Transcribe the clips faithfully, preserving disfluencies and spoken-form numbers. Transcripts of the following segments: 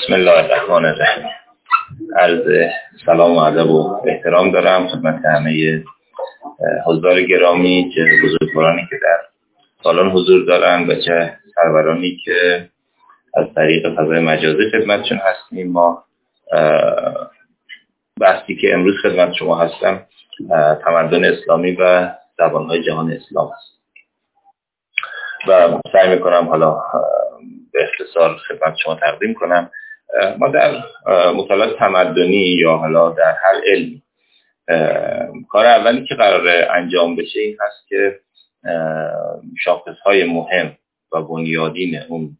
بسم الله الرحمن الرحیم. عرض سلام و ادب و احترام دارم خدمت همه حضار گرامی، چه بزرگوارانی که در سالن حضور دارن و چه سرورانی که از طریق فضای مجازی خدمتشون هستیم. ما بحثی که امروز خدمت شما هستم تمدن اسلامی و زبانهای جهان اسلام است و سعی میکنم حالا به اختصار خدمت شما تقدیم کنم. ما در مطالعات تمدنی یا حالا در هر علمی کار اولی که قراره انجام بشه این هست که شاخصهای مهم و بنیادین اون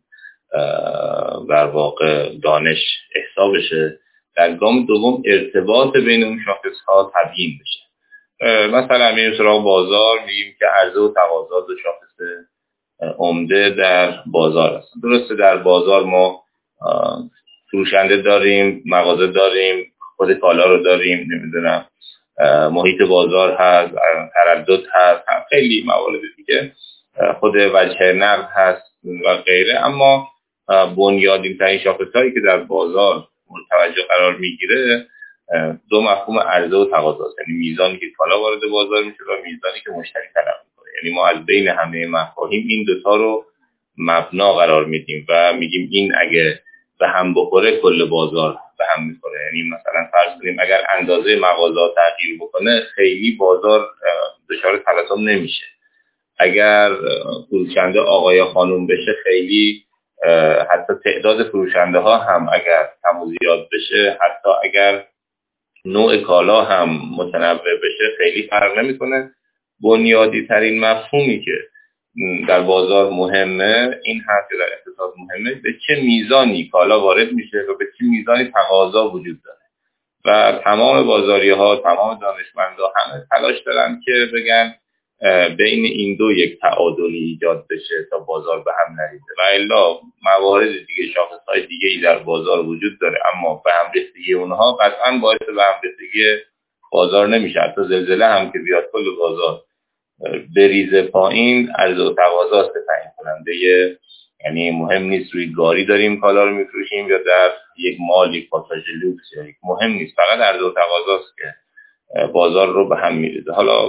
در واقع دانش احسا بشه. در گام دوم ارتباط بین اون شاخصها تبیین بشه. مثلا میریم سراغ بازار، میگیم که عرضه و تقاضا دو شاخص عمده در بازار هستن. درسته در بازار ما فروشنده داریم، مغازه داریم، خود کالا رو داریم، نمیدونم محیط بازار هست، تردد هست، خیلی موارد دیگه، خود وجه نقد هست و غیره. اما بنیادین ترین شاخصهایی که در بازار مورد توجه قرار میگیره دو مفهوم عرضه و تقاضا است، یعنی میزانی که کالا وارد بازار میشه و میزانی که مشتری طلب میکنه. یعنی ما از بین همه مفاهیم این دوتا رو مبنا قرار میدیم و میگیم این اگه به هم بخوره کل بازار به هم میخوره. یعنی مثلا فرض کنیم اگر اندازه مغازه تغییر بکنه خیلی بازار دچار تلاطم نمیشه. اگر فروشنده آقا یا خانم بشه خیلی حتی تعداد فروشنده ها هم اگر کم و زیاد بشه، حتی اگر نوع کالا هم متنوع بشه خیلی فرق نمیکنه. بنیادی ترین مفهومی که در بازار مهمه این هست که در اقتصاد مهمه به چه میزانی کالا وارد میشه و به چه میزانی تقاضا وجود داره و تمام بازاری ها، تمام دانشمندا همه تلاش دارن که بگن بین این دو یک تعادلی ایجاد بشه تا بازار به هم نریزه و الا موارد دیگه، شاخصهای دیگه ای در بازار وجود داره اما به هم رسیدگی اونها قطعا باعث به هم رسیدگی بازار نمیشه. حتی زلزله هم که بیاد کل بازار بریزه پایین، عرضه و تقاضا است تعیین کننده. یعنی مهم نیست روی گاری داریم کالا رو میفروشیم یا در یک مال، یک پاساژ لوکس، یا یک مهم نیست، فقط عرضه و تقاضا است که بازار رو به هم میریزه. حالا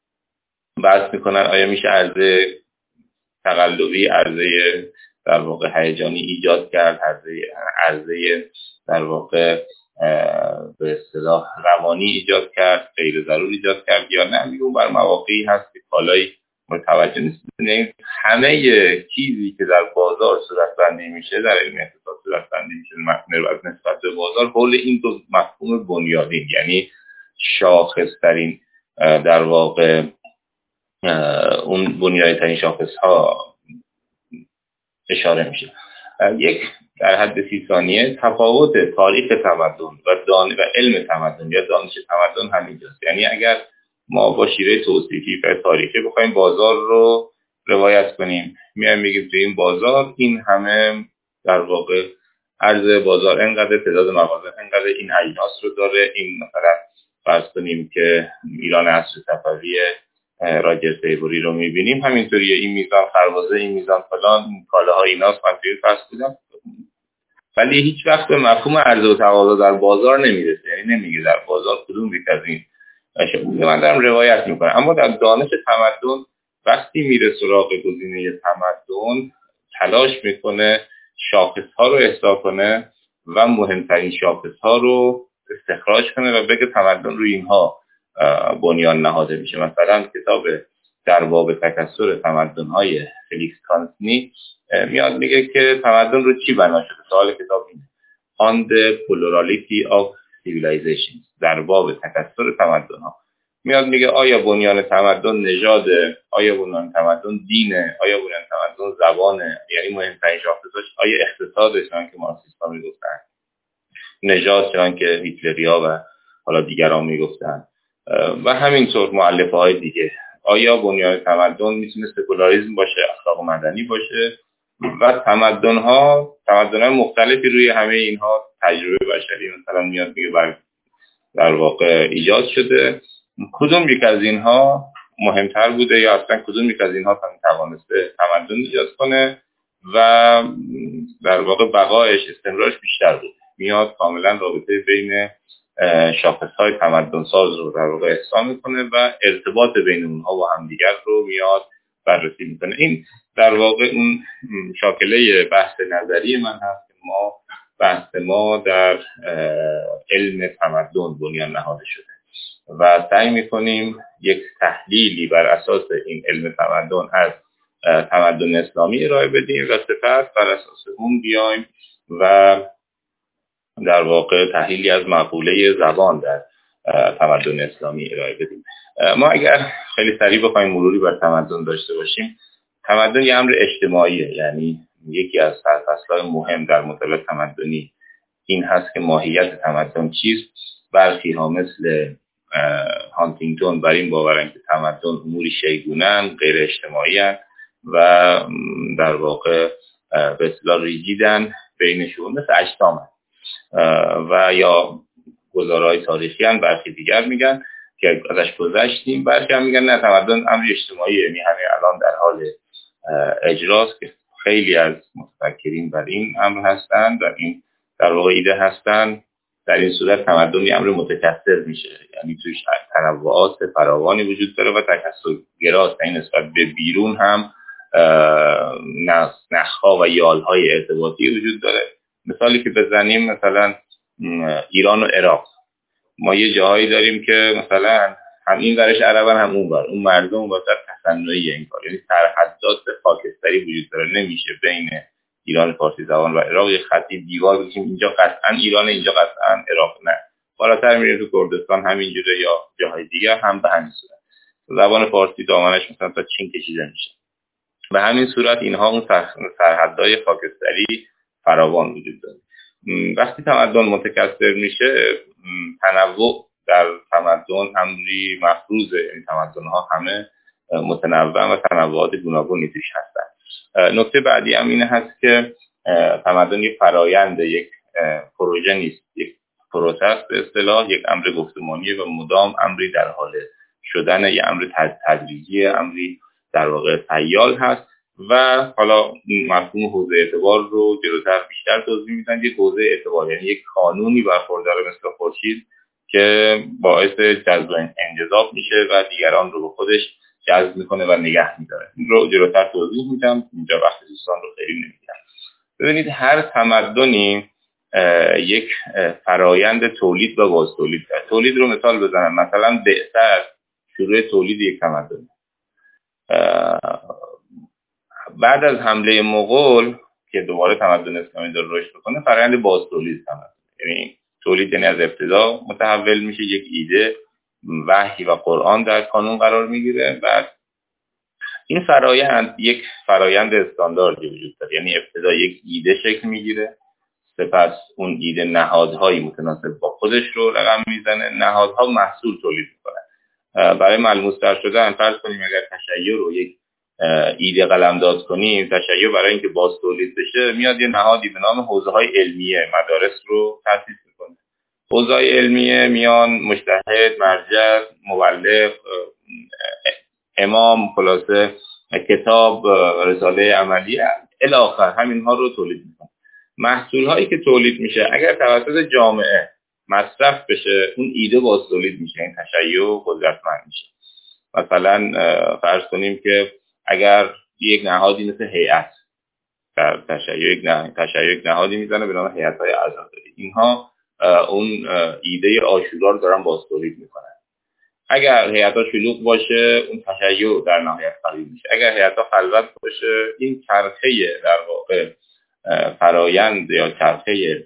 بحث میکنن آیا میشه عرضه تقلبی، عرضه در واقع هیجانی ایجاد کرد، عرضه عرضه در واقع به اصطلاح روانی ایجاد کرد، غیر ضروری ایجاد کرد یا نه. میگم بر مواقعی هست که کالایی متوجه نیست. یعنی همه چیزی که در بازار صورتبندی میشه، در علم اقتصاد صورتبندی میشه نسبت به بازار حول این دو مفهوم بنیادین، یعنی شاخص ترین در واقع اون بنیادی ترین شاخص ها اشاره میشه. یک در حد سی ثانیه تفاوت تاریخ تمدن و دانش و علم تمدن یا دانش تمدن همینجاست. یعنی اگر ما با شیوه توصیفی و تاریخی بخوایم بازار رو روایت کنیم، میایم میگیم تو این بازار این همه در واقع عرض بازار انقدر، تعداد مغازه انقدر، این اجناس رو داره، این مثلا فرض کنیم که ایران عصر صفوی راجر سیبوری رو میبینیم همینطوریه، این میزان خربزه، این میزان فلان، این کالاها ایناست، من توی فرض بودم. ولی هیچ وقت به مفهوم عرضه و تقاضا در بازار نمیرسه. یعنی نمیگه در بازار کدوم یک از این شکل من دارم روایت میکنم. اما در دانش تمدن وقتی میره سراغ گزینه تمدن تلاش میکنه شاخص ها رو احصا کنه و مهمترین شاخص ها رو استخراج کنه و بگه تمدن روی اینها بنیان نهاده میشه. مثلا کتاب در باب تکثر تمدن‌های فلیکس کانتنی میاد میگه که تمدن رو چی بنا شده. سوال کتاب اینه: On the plurality of civilizations، در باب تکثر تمدن‌ها. میاد میگه آیا بنیان تمدن نژاده، آیا بنیان تمدن دینه، آیا بنیان تمدن زبانه، یعنی مهمترین شاخصش آیا اقتصادش، چون که مارکسیست‌ها میگفتن، نژاد چون که هیتلریا و حالا دیگران میگفتن، و همینطور مؤلفه های دیگه. آیا بنیان تمدن میتونه سکولاریسم باشه، اخلاق مدنی باشه و تمدن ها تمدن های مختلفی روی همه اینها تجربه بشری مثلا میاد میگه بر در واقع ایجاد شده، کدوم یک از اینها مهمتر بوده یا اصلا کدوم یک از اینها توانسته تمدن ایجاد کنه و در واقع بقایش استمرارش بیشتر بود. میاد کاملا رابطه بین شاخص‌های تمدن ساز رو در واقع احسا میکنه و ارتباط بین اونها و همدیگر رو میاد بررسی میکنه. این در واقع اون شاکله بحث نظری من هست که ما بحث ما در علم تمدن بنیان نهاده شده و سعی میکنیم یک تحلیلی بر اساس این علم تمدن از تمدن اسلامی ارائه بدیم و سپس بر اساس اون بیایم و در واقع تحلیلی از مقوله زبان در تمدن اسلامی ارائه بدیم. ما اگر خیلی سریع بخوایم مروری بر تمدن داشته باشیم، تمدن یه امر اجتماعیه، یعنی یکی از سرفصل‌های مهم در مطالعات تمدنی این هست که ماهیت تمدن چیست. برخی ها مثل هانتینگتون بر این باورن که تمدن اموری شیگونن، غیر اجتماعی هن و در واقع به اصطلاح ریجیدن بینشون مثل اجسام هن. و یا گزارهای تاریخی هن. برخی دیگر میگن که ازش گذشتیم، برخی هم میگن نه، تمدن امری اجتماعیه، یعنی همین الان در حال اجراست که خیلی از متفکرین بر این امر هستن، در این در واقع ایده هستن. در این صورت تمدن یه امر متکثر میشه، یعنی توش تنوعات فراوانی وجود داره و تکثرگراست، این نسبت به بیرون هم نخها و یالهای ارتباطی وجود داره. مثالی که بزنیم، مثلا ایران و عراق، ما یه جاهایی داریم که مثلا هم این ورش عربن هم اون ور، اون مردم واسه تصنعی این کار، یعنی سرحدات خاکستری وجود داره. نمیشه بین ایران فارسی زبان و عراق یه خطی دیوار بزنیم اینجا قطعا ایران، اینجا قطعا عراق. نه، بالاتر میریم تو کردستان همینجوره یا جاهای دیگه هم به همین صورت. زبان فارسی دامنش مثلا تا چین کشیده میشه. به همین صورت اینها اون سرحدهای خاکستری فراوان وجود داره. وقتی تمدن متکثر میشه، تنوع در تمدن امری مفروضه. این تمدن‌ها همه متنوع و تنوعات گوناگونی توش هستن. نکته بعدی هم این هست که تمدن یک فرایند، یک پروژه نیست، یک پروسس به اصطلاح، یک امر گفتمانیه و مدام امری در حال شدن، یک امر تدریجی، امری در واقع سیال هست. و حالا مفهوم حوزه اعتبار رو جلوتر بیشتر توضیح میدن. یک حوزه اعتبار یعنی یک قانونی برخوردار مثل خورشید که باعث جذب انجذاب میشه و دیگران رو به خودش جذب میکنه و نگه میداره. این رو جلوتر توضیح میدم، اینجا وقت دوستان رو خیلی نمیگیرم. ببینید، هر تمدنی یک فرایند تولید و باز تولید داره. تولید رو مثال بزنم، مثلا بعثت شروع تولید یک تمدن. بعد از حمله مغول که دوباره تمدن اسلامی داره رشد میکنه، فرآیند باز تولید تمدن، یعنی تولید یعنی از ابتدا متحول میشه، یک ایده، وحی و قرآن در کانون قرار میگیره. بعد این فرآیند یک فرآیند استانداردی وجود داره، یعنی ابتدا یک ایده شکل میگیره، سپس اون ایده نهادهایی متناسب با خودش رو رقم میزنه، نهادها محصول تولید میکنن. برای ملموس‌تر شدن فرض کنیم اگر تشیع رو یک ایده قلمداد کنیم، تشیع برای اینکه باز تولید بشه میاد یه نهادی به نام حوزه‌های علمیه مدارس رو تأسیس میکنه. حوزه‌های علمیه میان مجتهد، مرجع، مبلغ، امام، خلاصه کتاب، رساله عملیه الی آخر، همینها رو تولید میکنه. محصول هایی که تولید میشه اگر توسط جامعه مصرف بشه، اون ایده باز تولید میشه، این تشیع قدرتمند میشه. مثلا فرض کنیم که اگر یک نهادی مثل هیئت در تشیع یک نه... تشیع یک نهادی میزنه به نام هیئت‌های عزاداری، اینها اون ایده عاشورا رو دارن باز تولید میکنن. اگر هیئت‌ها شلوغ باشه، اون تشیع در نهایت قوی میشه. اگر هیئت‌ها خلوت باشه، این چرخه در واقع فرایند یا چرخه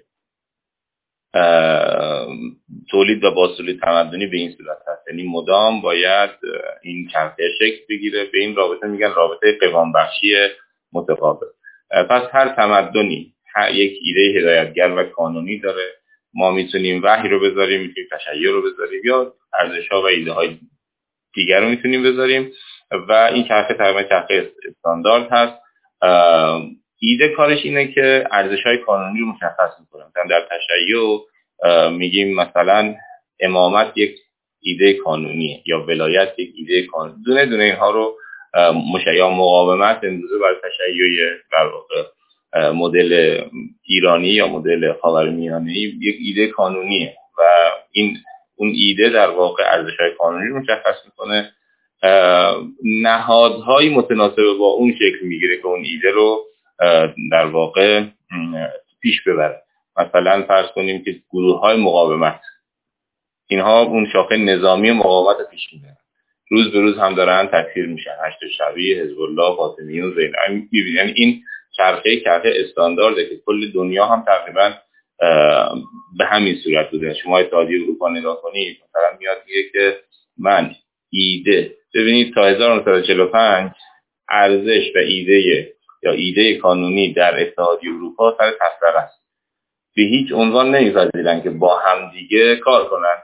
تولید و بازتولید تمدنی به این صورت هست، یعنی مدام باید این چرخه شکل بگیره. به این رابطه میگن رابطه قوام بخشی متقابل. پس هر تمدنی یک ایده هدایتگر و قانونی داره. ما میتونیم وحی رو بذاریم، میتونیم تشیع رو بذاریم، یا ارزش‌ها و ایده‌های دیگر رو میتونیم بذاریم و این چرخه تقریبا چرخه استاندارد هست. ایده کارش اینه که ارزش‌های قانونی رو مشخص می‌کنه. مثلا در تشیع میگیم مثلا امامت یک ایده قانونیه یا ولایت یک ایده قانونی. دونه دونه اینها رو مشیع مقاومت امروزه بر تشیع در واقع مدل ایرانی یا مدل خاورمیانه‌ای یک ایده قانونیه و این اون ایده در واقع ارزش‌های قانونی رو مشخص میکنه، نهادهای متناسب با اون شکل میگیره که اون ایده رو در واقع پیش ببره. مثلا فرض کنیم که گروه‌های مقاومت، اینها اون شاخه نظامی مقاومت رو پیش میبرن، روز به روز هم دارن تکثیر میشن، هشت شبیه، حزب الله، فاطمیون، زینایی. یعنی این چرخه چرخه استاندارده که کل دنیا هم تقریبا به همین صورت بوده. شما اتحادیه اروپا نگاه کنید، مثلا میاد میگه که من ایده، ببینید تا هزار و نهصد و چهل و پنج ارزش و ایده یا ایده قانونی در اتحادیه اروپا سر تفرقه است. به هیچ عنوان نمی‌پذیرن که با هم دیگه کار کنن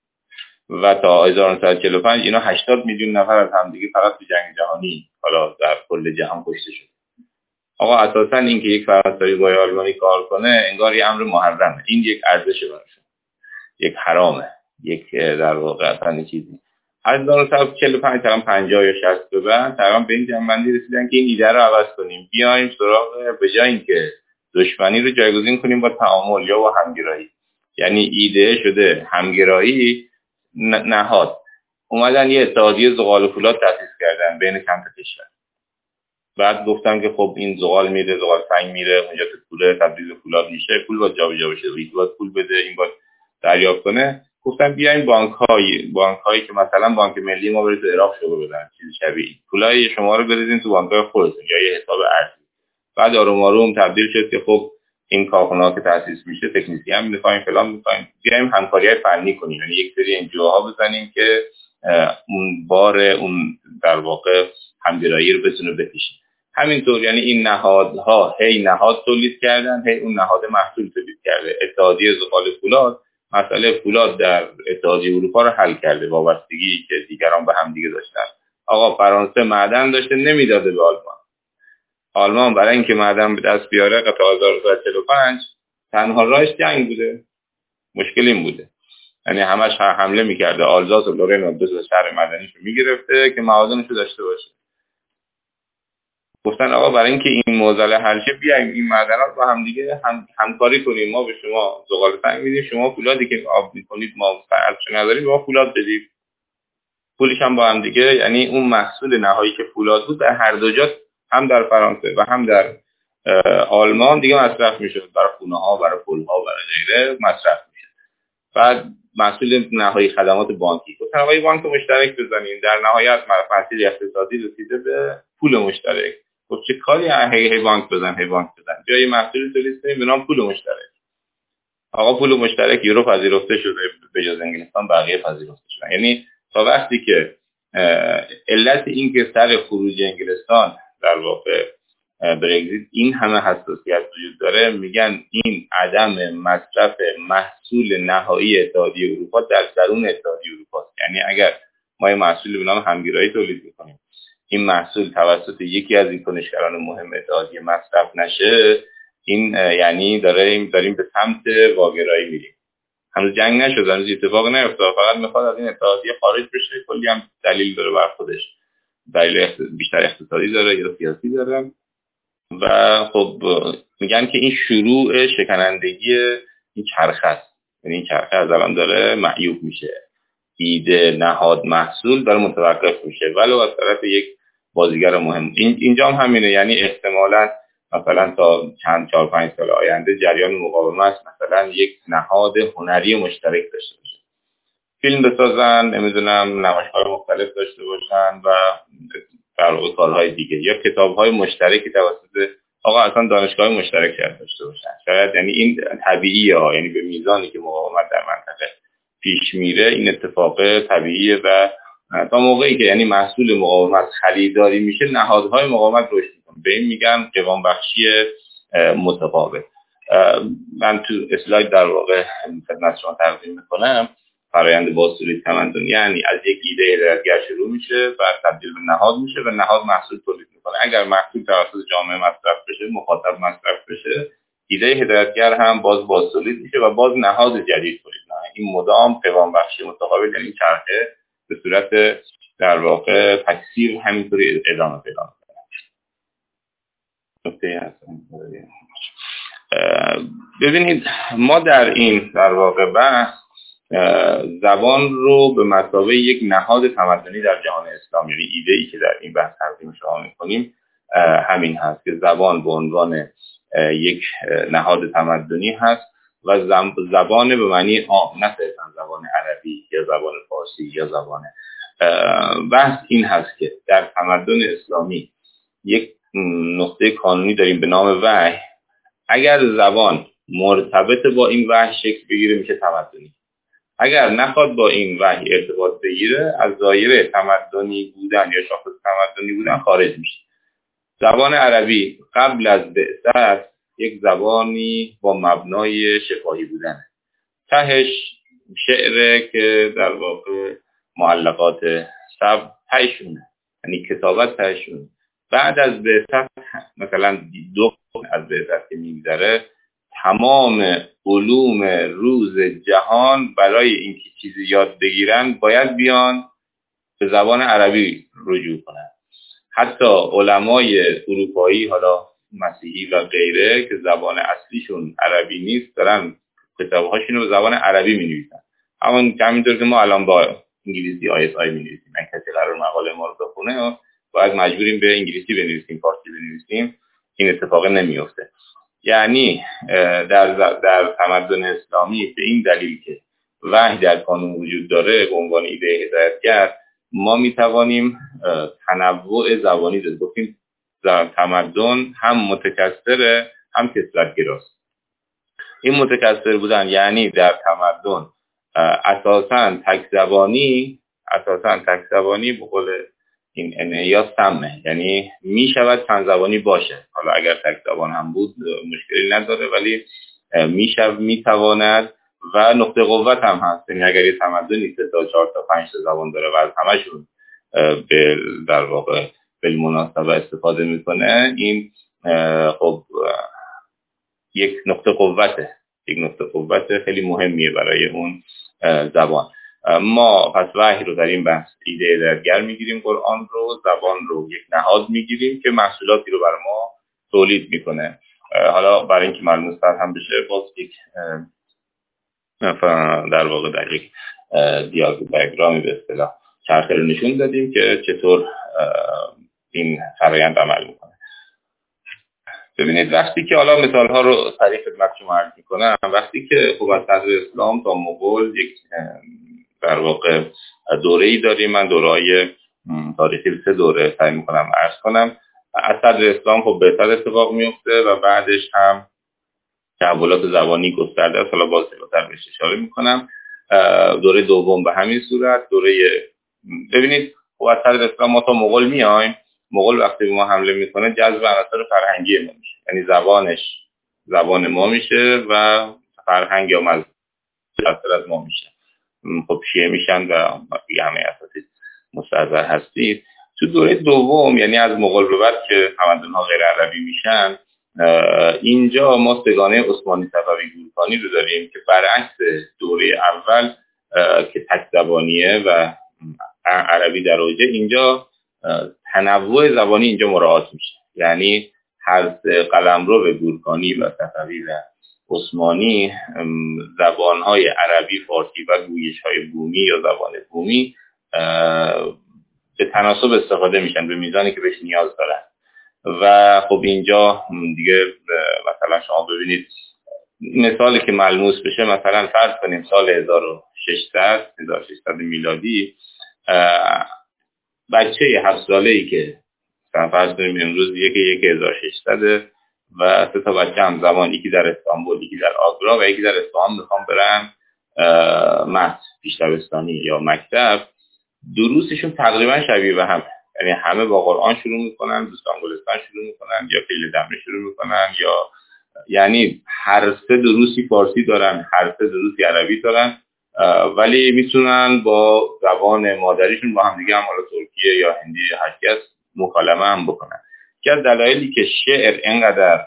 و تا هزار و نهصد و چهل و پنج اینا هشتاد میلیون نفر از هم دیگه فقط تو جنگ جهانی حالا در کل جهان کشته شد. آقا اساساً این که یک فرانسوی با آلمانی کار کنه انگار یه امر محرمه، این یک ارزشه براشون، یک حرامه، یک در واقع اصلا چیزی. از هزار و نهصد و چهل و پنج تا پنجاه یا شصت به بعد تقریبا به این جنبندی رسیدن که این ایده رو عوض کنیم، بیایم سراغ به جای اینکه دشمنی رو جایگزین کنیم با تعامل یا با همگرایی. یعنی ایده شده همگرایی، نهاد اومدن یه اتحادیه زغال و فولاد تأسیس کردن بین چند تا کشور. بعد گفتم که خب این زغال میره، زغال سنگ میره، اونجا تو پول تبدیل به فولاد میشه، پول باید جابجا بشه، این باید پول بده، این باید دریافت کنه. گفتم بیاین بانک‌های بانک‌هایی که مثلا بانک ملی ما بره تو عراق شروع بدن چیز شبیه، پولای شما رو بریزین تو بانک‌های خودتون یا یه حساب ارزی. بعد آروم آروم تبدیل شد که خب این کارخونه‌ها که تأسیس میشه تکنسین می‌خوایم، فلان می‌خوایم، بیایم همکاری‌های فنی کنیم، یعنی یک سری انجیوها بزنیم که اون بار اون در واقع همگرایی رو بتونه بکشه. همینطور یعنی این نهادها هی نهاد تولید کردن، هی اون نهاد محصول تولید کرده. اتحادیه زغال فولاد مسئله فولاد در اتحادیه اروپا رو حل کرده، وابستگی که دیگران به هم دیگه داشتن. آقا فرانسه معدن داشته نمیداده به آلمان، آلمان برای اینکه معدن به دست بیاره تا هزار و نهصد و چهل و پنج تنها راهش جنگ بوده. مشکل این بوده، یعنی همش حمله میکرده، آلزاس و لورن و دو تا شهر معدنیشو میگرفته که معادنشو داشته باشه. گفتن آقا برای اینکه این معضله حل شه بیایم این معدنات با هم دیگه هم همکاری کنیم، ما به شما زغال سنگ میدیم، شما فولادی که آب میکنید ما فرضش نداریم، ما فولاد بدیم، پولش هم با هم دیگه. یعنی اون محصول نهایی که فولاد بود در هر دو جا، هم در فرانسه و هم در آلمان دیگه مصرف میشد، برای خونه ها، برای پل ها، برای غیره مصرف میشد. بعد محصول نهایی خدمات بانکی، گفتن آقا بانک مشترک بزنیم، در نهایت مسئله اقتصادی رسیده به پول مشترک. خب چه کاری هی هی بانک بزن هی بانک بزن، بیا یه محصول تولید کنیم به نام پول مشترک. آقا پول مشترک یورو پذیرفته شده، به جز انگلستان بقیه پذیرفته شدن. یعنی تا وقتی که علت این که سر خروج انگلستان در واقع برگزیت این همه حساسیت وجود داره، میگن این عدم مصرف محصول نهایی اتحادیه اروپا در درون اتحادیه اروپا است. یعنی اگر ما یه محصول به نام همگرایی تولید میکنیم، این محصول توسط یکی از این کنشگران مهم اتحادیه مصرف نشه، این یعنی داریم داریم به سمت واگرایی میریم. هنوز جنگ نشد، هنوز اتفاق نیفتاد، فقط میخواد از این اتحادیه خارج بشه. کلی هم دلیل داره بر خودش، دلیل بیشتر اقتصادی داره یا سیاسی داره. و خب میگن که این شروع شکنندگی این چرخه است، یعنی این چرخه از الان داره معیوب میشه، ایده نهاد محصول داره متوقف میشه ولو از طرف یک بازیگر مهم. این اینجا هم همینه، یعنی احتمالاً مثلا تا چند چهار پنج سال آینده جریان مقاومت مثلا یک نهاد هنری مشترک داشته باشه، فیلم بسازن، نمیدونم نمایش‌های مختلف داشته باشن و در واقع کارهای دیگه، یا کتاب‌های مشترکی توسط آقا اصلا دانشگاه مشترک داشته باشن. شاید یعنی این طبیعیه ها، یعنی به میزانی که مقاومت در منطقه پیش میره این اتفاق طبیعیه و تا موقعی که یعنی محصول مقاومت خریداری میشه نهادهای مقاومت رشد میکنه. به این میگن قوام بخشی متقابل. من تو اسلاید در واقع خدمت شما تقدیم میکنم فرآیند بازسازی تمدنی، یعنی از یک ایده هدایتگر شروع میشه و تبدیل به نهاد میشه و نهاد محصول تولید میکنه. اگر محصول توسط جامعه مصرف بشه، مخاطب مصرف بشه، ایده هدایتگر هم باز بازتولید میشه و باز نهاد جدید تولید میشه. این مدام قوام بخشی متقابل، یعنی چرخه به صورت در واقع تکثیر همینطوری ادامه پیدا میکنه. نکته هست. ببینید ما در این در واقع بحث زبان رو به مثابه یک نهاد تمدنی در جهان اسلام، یعنی ایده ای که در این بحث تقدیم شما می‌کنیم همین هست که زبان به عنوان یک نهاد تمدنی هست و زبان به معنی عام، نه صرفاً زبان عربی یا زبان فارسی یا زبان. بحث این هست که در تمدن اسلامی یک نقطه قانونی داریم به نام وحی. اگر زبان مرتبط با این وحی شکل بگیره میشه تمدنی. اگر نخواد با این وحی ارتباط بگیره از دایره تمدنی بودن یا شاخص تمدنی بودن خارج میشه. زبان عربی قبل از بعثت یک زبانی با مبنای شفاهی بودنه. تهش شعره که در واقع معلقات سب تهشونه، یعنی کتابت تهشونه. بعد از بعثت مثلا دو از بعثت که میگذره تمام علوم روز جهان برای اینکه چیزی یاد بگیرن باید بیان به زبان عربی رجوع کنن. حتی علمای اروپایی، حالا مسیحی و غیره، که زبان اصلیشون عربی نیست دارن کتابهاشون رو به زبان عربی می نویسن. همون همینطور که ما الان با انگلیسی آی اس آی می نویسیم، این کسی قرار مقاله ما رو بخونه باید مجبوریم به انگلیسی بنویسیم، فارسی بنویسیم، این اتفاق نمیفته. یعنی در در تمدن اسلامی به این دلیل که وحی در قانون وجود داره به عنوان ایده هدایتگر، ما می توانیم تنوع زبانی داریم. گفتیم تمدن هم متکثره هم کثرت‌گراست. این متکثر بودن یعنی در تمدن اساساً تک زبانی اساساً تک زبانی به قول این انعیاس سمه، یعنی می شود چند زبانی باشه. حالا اگر تک زبان هم بود مشکلی نداره، ولی می شود می تواند و نقطه قوت هم هست. یعنی اگر یه تمدنی سه تا چهار تا پنج تا زبان داره و از همشون به در واقع بالمناسبه استفاده میکنه، این خب یک نقطه قوته یک نقطه قوت خیلی مهمیه برای اون زبان. ما پس وحی رو در این بحث ایده درگر میگیریم، قرآن رو، زبان رو یک نهاد میگیریم که محصولاتی رو برای ما تولید میکنه. حالا برای اینکه ملموس‌تر هم بشه باز یک در واقع در یک دیاگرامی به اصطلاح چرخه رو نشون دادیم که چطور این فرآیند عمل میکنه. ببینید وقتی که حالا مثال ها رو سریع خدمت شما عرض میکنم، وقتی که خب از صدر اسلام تا مغول یک در واقع دوره‌ای داریم، من دوره‌های تاریخی سه دوره سعی میکنم عرض کنم. از صدر اسلام خب بهتر اتفاق میفته و بعدش هم تحولات زبانی گسترده است. حالا باز بهتر بهش اشاره میکنم. دوره دوم به همین صورت. دوره ببینید خب از صدر اسلام ما تا مغول میایم، مغول وقتی به ما حمله میکنه جذب عناصر فرهنگی ما میشه، یعنی زبانش زبان ما میشه و فرهنگ یا مذهب از ما میشه. خب شیعه میشن و بقیه همه اساتید مستحضر هستید. تو دوره دوم یعنی از مغول به بعد که تمدن‌ها غیر عربی میشن، اینجا ما سگانه عثمانی صفوی گورکانی رو داریم که برعکس دوره اول که تک زبانیه و عربی در اوجه، اینجا تنوع زبانی اینجا مراعات میشه. یعنی هر قلمرو به گورکانی و صفوی و عثمانی زبانهای عربی، فارسی و گویش‌های بومی یا زبان بومی به تناسب استفاده میشن به میزانی که بهش نیاز دارن. و خب اینجا دیگه مثلا شما ببینید مثالی که ملموس بشه، مثلا فرض کنیم سال هزار و ششصد میلادی بچه هفت ساله‌ای که فرض کنیم امروز یکی یک هزار و ششصد و سه تا بچه هم زمان، یکی در استانبول، یکی در آگرا و یکی در اصفهان میخوام برن مهد پیش دبستانی یا مکتب، دروسشون تقریبا شبیه به هم، یعنی همه با قرآن شروع میکنن، دوستان گلستان شروع میکنن یا فیل دمنه شروع میکنن، یا یعنی هر سه دروسی فارسی دارن، هر سه دروسی عربی دارن، ولی میتونن با زبان مادریشون با هم دیگه هم حالا ترکیه یا هندی هر کس مکالمه هم بکنن. که از دلایلی که شعر اینقدر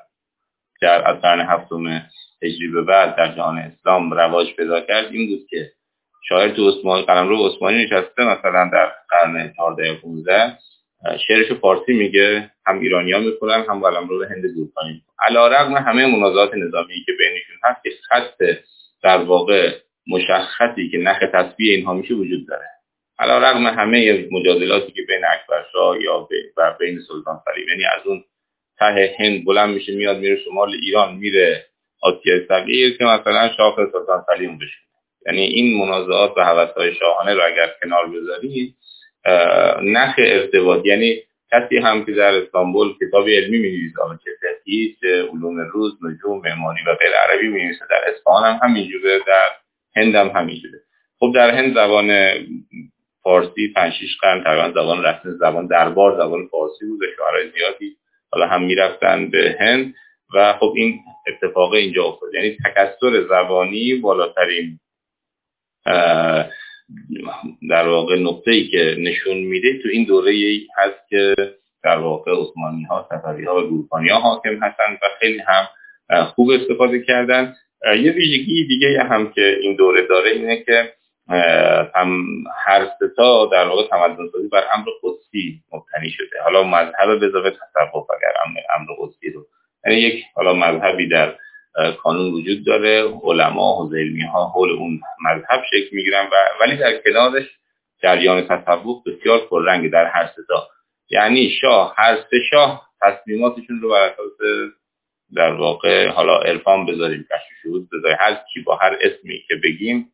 در قرن هفتم هجری به بعد در جهان اسلام رواج پیدا کرد این بود که شاعر تو عثمانی قلمرو عثمانی نشسته مثلا در قرن چهارده پانزده شعرشو فارسی میگه، هم ایرانی‌ها میخونن هم قلمرو هند گورکانی. علی‌رغم همه منازعات نظامی که بینشون هست، خط در واقع مشخصی که نخ تصفیه اینها میشه وجود داره. علی‌رغم همه مجادلاتی که بین اکبرشاه یا بین سلطان سلیم، یعنی از اون ته هند بلند میشه میاد میره شمال ایران، میره آسیای صغیر که مثلا شاه سلطان سلیم بشه. یعنی این منازعات و هوس‌های شاهانه رو اگر کنار بذاریم، نخ ارتباط، یعنی کسی هم که در استانبول کتاب علمی می‌نویسه، چه فقهی، چه علوم روز، نجوم، معماری و غیره عربی می‌نویسه، در اصفهان هم همینجوره، در هند هم همینجوره. خب در هند زبان فارسی پنج شش قرن تقریبا زبان رسمی، زبان دربار زبان فارسی بود. شاعرای زیادی حالا هم میرفتن به هند و خب این اتفاق اینجا افتاد. یعنی تکثر زبانی بالاترین در واقع نقطه‌ای که نشون میده تو این دوره‌ای هست که در واقع عثمانی‌ها، صفوی‌ها و گورکانی‌ها حاکم هستن و خیلی هم خوب استفاده کردن. یه ویژگی دیگه هم که این دوره داره اینه که هم هر سه تا در واقع تمدن‌سازی بر امر قدسی مبتنی شده. حالا مذهب به اضافه تصوف، اگر امر قدسی رو، یعنی یک حالا مذهبی در کانون وجود داره، علما، حوزه علمی‌ها حول اون مذهب شکل میگیرن و ولی در کنارش جریان تصوف بسیار پررنگ در هر سه تا. یعنی شاه، هر سه شاه تصمیماتشون رو بر اساس در واقع حالا عرفان بذاریم، کشف شهود بذاریم، هر کی با هر اسمی که بگیم،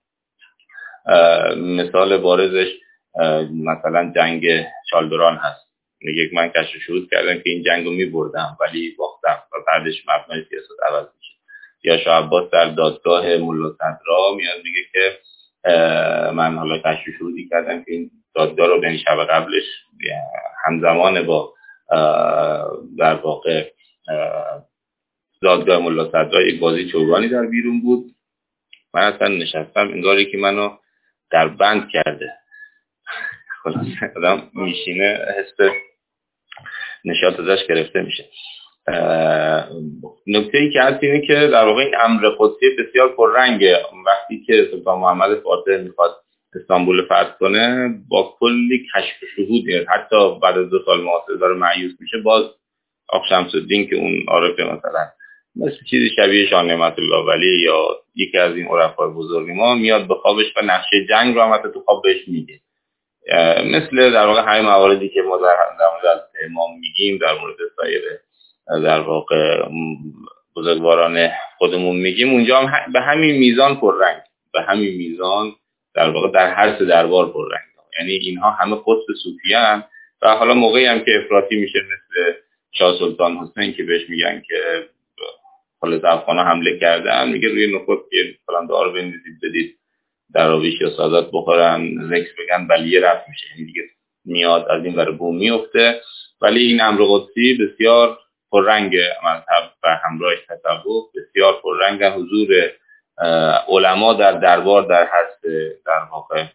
مثال بارزش مثلا جنگ چالدوران هست. میگه من کشف شهود کردم که این جنگو میبردم ولی باختم و بعدش مبنای سیاست عوض میشه. یا شاه عباس در دادگاه ملا صدرا میاد میگه که من حالا کشف شهودی کردم که این دادگاه رو به شب قبلش همزمان با در واقع دادگاه ملا صدرا یک بازی چوگانی در بیرون بود، من اصلا نشستم انگاری که منو در بند کرده. خلاصه آدم میشینه حس نشاط ازش گرفته میشه. نکته ای که هست اینه که در واقع این امر قدسی بسیار پررنگه. وقتی که سلطان محمد فاتح میخواد استانبول فتح کنه، با کلی کشف شهود، حتی بعد از دو سال محاصره داره مایوس میشه، باز آقا شمس الدین که اون عارف مثلا مثل چیزی شبیه شاه نعمت الله ولی یا یکی از این عرفای بزرگ ما میاد به خوابش و نقشه جنگ رو هم حتی تو خواب بهش میگه. مثل در واقع همه مواردی که ما در مورد امام میگیم، در مورد سایر در واقع بزرگواران خودمون میگیم، اونجا هم به همین میزان پررنگ، به همین میزان در واقع در هر سه دربار پررنگ. یعنی اینها همه قطب صوفیان و حالا موقعی هم که افراطی میشه مثل شاه سلطان حسین که بهش میگن که خالص افغانا حمله کردن، میگه روی نخود که فلان دعا رو بنویسید بدید دراویش یا سادات بخورن، ذکر بگن، بلیه رفت میشه. یعنی دیگه میاد از این ور بوم میفته. ولی این امر قدسی بسیار پررنگ مذهب و همراهش تصوف بسیار پررنگ، حضور علما در دربار در هر در واقع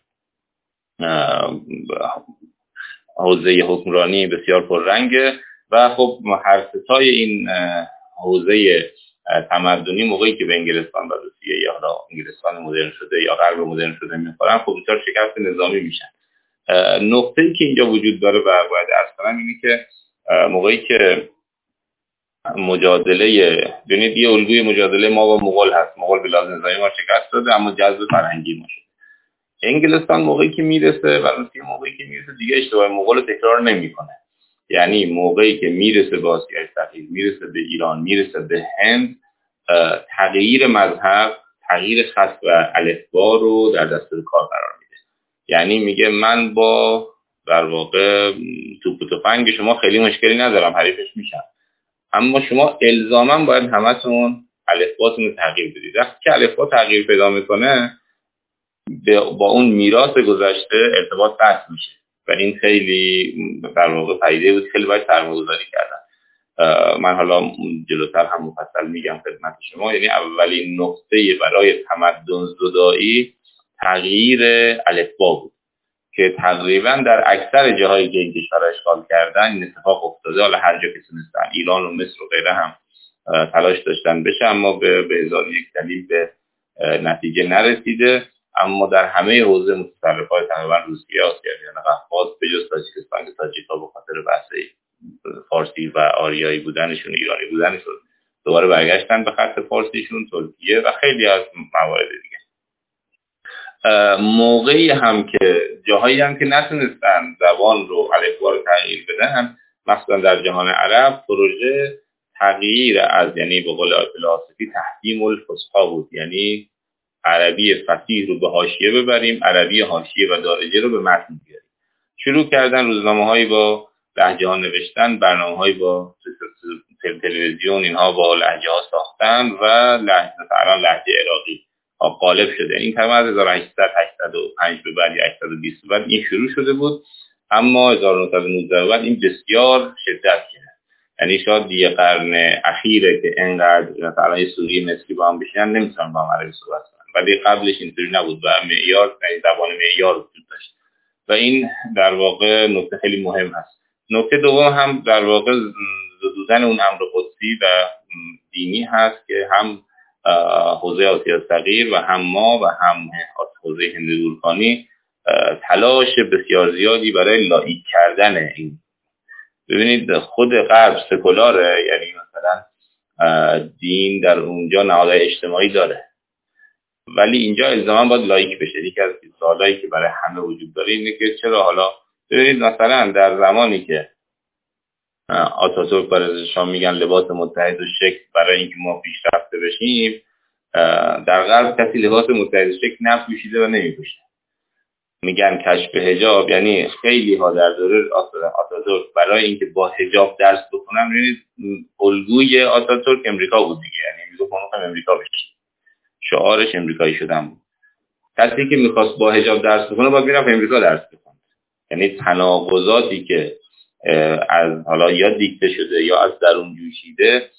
حوزه حکمرانی بسیار پررنگه و خب هر ستای این حوزه تمدنی موقعی که به انگلستان و روسیه یا حالا انگلستان مدرن شده یا غرب مدرن شده میخورن، خب دچار شکست نظامی میشن. نقطه‌ای که اینجا وجود داره و باید عرض کنم اینه که موقعی که مجادله، ببینید یه الگوی مجادله ما با مغول هست، مغول به لحاظ نظامی ما شکست داده اما جذب فرهنگی ما شده. انگلستان موقعی که میرسه و روسیه موقعی که میرسه دیگه اشتباه مغول تکرار نمیکنه. یعنی موقعی که میرسه به آسیای صغیر، میرسه به ایران، میرسه به هند، تغییر مذهب، تغییر خط و الفبا رو در دستور کار قرار میده. یعنی میگه من با در واقع توپ و تفنگ شما خیلی مشکلی ندارم، حریفش میشم، اما شما الزاما باید همتون الفباتون رو تغییر بدید. وقتی که الفبا تغییر پیدا میکنه با اون میراث گذشته ارتباط قطع میشه و این خیلی در واقع فایده بود، خیلی باید سرمایه‌گذاری کردن. من حالا جلوتر هم مفصل میگم خدمت شما. یعنی اولین نقطه برای تمدن زدایی تغییر الفبا بود که تقریبا در اکثر جاهایی که این کشور اشغال کردن این اتفاق افتاده. حالا هر جا که تونستن، ایران و مصر و غیره هم تلاش داشتن بشه اما به به ازای یک دلیل به نتیجه نرسیده. اما در همه حوزه متطرفای تقریبا روسیه آسیاییان قفقاز به جز تاجیکستان که تاجیک‌ها به خاطر بحث فارسی و آریایی بودنشون، ایرانی بودنشون دوباره برگشتن به خط فارسیشون، ترکیه و خیلی از موارد دیگه. موقعی هم که جاهایی هم که نتونستن زبان رو الفبا رو تغییر بدن، مثلا در جهان عرب پروژه تغییر از، یعنی به قول فلسفی تحکیم الفصحا بود، یعنی عربی فصیح رو به حاشیه ببریم، عربی حاشیه و دارجه رو به متن بیاریم. شروع کردن روزنامه‌هایی با لهجه ها نوشتن، برنامه‌هایی با تلویزیون اینها با لهجه ها ساختن و لهجه مثلا لهجه عراقی غالب شده. این کلمه از هزار و هشتصد هشتصد و پنج به بعد یا هشتصد و بیست به بعد این شروع شده بود، اما هزار و نهصد و نوزده به بعد این بسیار شدت کرد. یعنی شاید دیگه قرن اخیره که اینقدر مثلا سوری مصری با هم بشینن نمیتونن با هم عربی صحبت کنن، ولی قبلش اینطوری نبود و معیار زبان معیار وجود داشت و این در واقع نکته خیلی مهم هست. نکته دوم هم در واقع زدودن اون امر قدسی و دینی هست که هم حوزه آسیا صغیر و هم ما و هم حوزه هند اورکانی تلاش بسیار زیادی برای لایک کردن این. ببینید خود غرب سکولاره، یعنی مثلا دین در اونجا نهادهای اجتماعی داره، ولی اینجا الزاما باید لایک بشه. یکی از سوالایی که برای همه وجود داره اینه که چرا حالا ببینید مثلا در زمانی که آتاتورک برای شما میگن لباس متحد و شکل برای اینکه ما پیشرفته بشیم، در غرب کسی لباس متحد و شکل نپوشیده و نمیپوشه. میگن کشف حجاب، یعنی خیلی ها در دوره آتاتورک برای اینکه با حجاب درس بخونن، ببینید الگوی آتاتورک امریکا بود دیگه، یعنی میگه ما امریکا بشیم، شعارش امریکایی شدن بود. کسی که میخواست با حجاب درس بخونه باید میرفت امریکا درس بخونه. یعنی تناقضاتی که از حالا یا دیکته شده یا از درون جوشیده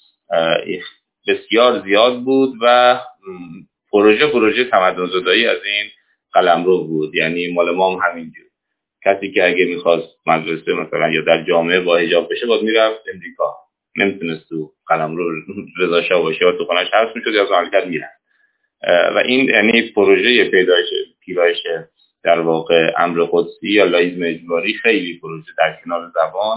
بسیار زیاد بود و پروژه پروژه تمدن زدایی از این قلمرو بود. یعنی مال ما هم همینجور، کسی که اگه میخواست مدرسه مثلا یا در جامعه با حجاب بشه باید میرفت امریکا، نمیتونست تو قلمرو رضا شاه باشه و تو خونش حبس میشد یا مملکت میرفت. و این یعنی پروژه پیدایش پیرایش در واقع امر قدسی یا لایزم اجباری خیلی پروژه در کنار زبان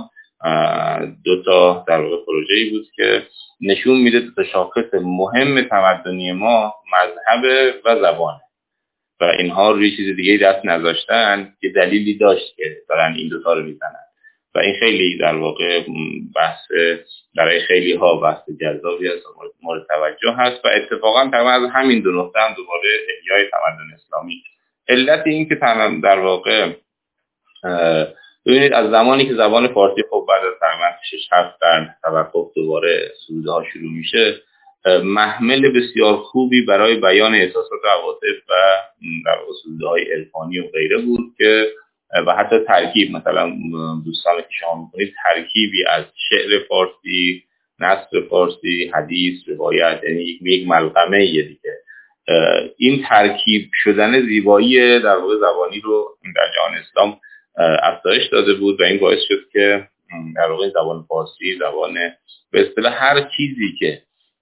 دو تا در واقع پروژه‌ای بود که نشون میده دو تا شاخص مهم تمدنی ما مذهب و زبان و اینها روی چیز دیگه دست نذاشتن که دلیلی داشت که دارن این دو تا رو میزنن و این خیلی در واقع بحث برای خیلی ها بحث جذابی است و مورد توجه هست و اتفاقا تقریبا از همین دو نقطه هم دوباره احیای تمدن اسلامی. علت این که در واقع ببینید از زمانی که زبان فارسی خب بعد از تقریبا شش هفت قرن توقف دوباره سروده ها شروع میشه، محمل بسیار خوبی برای بیان احساسات و عواطف و در واقع سروده های عرفانی و غیره بود که و حتی ترکیب مثلا دوستان که شما میکنید ترکیبی از شعر فارسی، نثر فارسی، حدیث، روایت، یعنی یک ملغمه یه دیگه. این ترکیب شدن زیبایی در واقع زبانی رو در جهان اسلام افزایش داده بود و این باعث شد که در واقع زبان فارسی زبان به اصطلاح هر چیزی که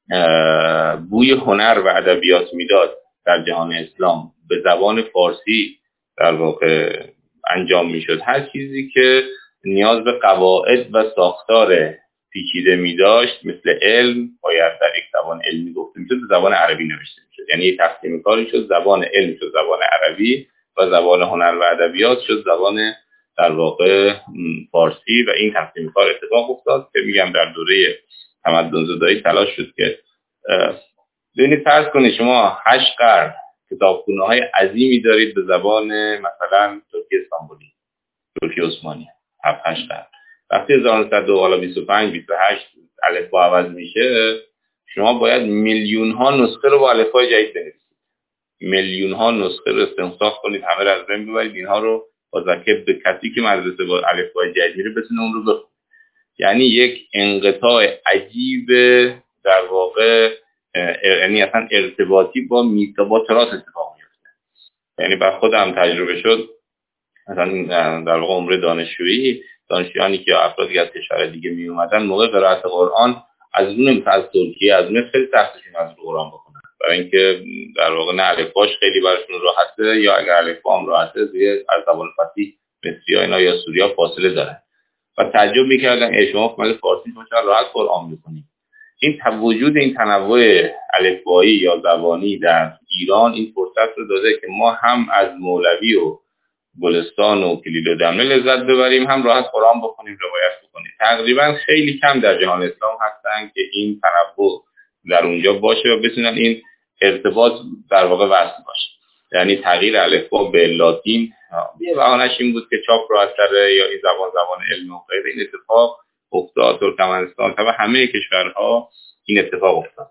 بوی هنر و ادبیات میداد در جهان اسلام به زبان فارسی در واقع انجام میشد. هر چیزی که نیاز به قواعد و ساختار پیچیده می داشت مثل علم باید در یک زبان علمی گفته میشد، به زبان عربی نوشته میشد. یعنی یک تقسیم کاری شد، زبان علم شد زبان عربی و زبان هنر و ادبیات شد زبان در واقع فارسی و این تقسیم کار اتفاق افتاد که میگم در دوره تمدن زدایی تلاش شد که ببینید فرض کنید شما هشت قرن کتابخونه های عظیمی دارید به زبان مثلا ترکی استانبولی، ترکی عثمانی، هفت هشت قرن. وقتی هزار و نهصد و بیست و پنج بیست و هشت الفبا عوض میشه، شما باید میلیون ها نسخه رو با الفبای جدید بنویسید، میلیون ها نسخه رو استنساخ کنید، همه رو از بین ببرید، اینها رو با ذکر به کسی که مدرسه با الفبای جدید میره بتونه اون رو بخونه. یعنی یک انقطاع عجیب در واقع یعنی اصلا ارتباطی با میتا با تراث اتفاق میفته. یعنی بر خودم تجربه شد، مثلا در واقع عمر دانشجویی دانشجویانی که افرادی از کشور دیگه می اومدن موقع قرائت قرآن از اون مثل از ترکیه از اون خیلی سختشون از قرآن بخونن برای اینکه در واقع نه الفباش خیلی براشون راحته، یا اگر الفبا هم راحته دیگه از زبان فارسی مصری ها اینا یا سوری ها فاصله دارن و تعجب میکردن ای شما مال فارسی چرا راحت قرآن میکنید. این وجود این تنوع الفبایی یا زبانی در ایران این فرصت رو داده که ما هم از مولوی و گلستان و کلید و دمنه لذت ببریم، هم راحت قرآن بخونیم، روایت بکنیم. تقریبا خیلی کم در جهان اسلام هستن که این تنوع در اونجا باشه و بتونن این ارتباط در واقع وصل باشه. یعنی تغییر الفبا به لاتین یه بهانه‌اش این بود که چاپ راحت‌تره یا این زبان زبان علمی و غیره. این اتفاق افتاد. ترکمنستان و همه کشورها این اتفاق افتاد.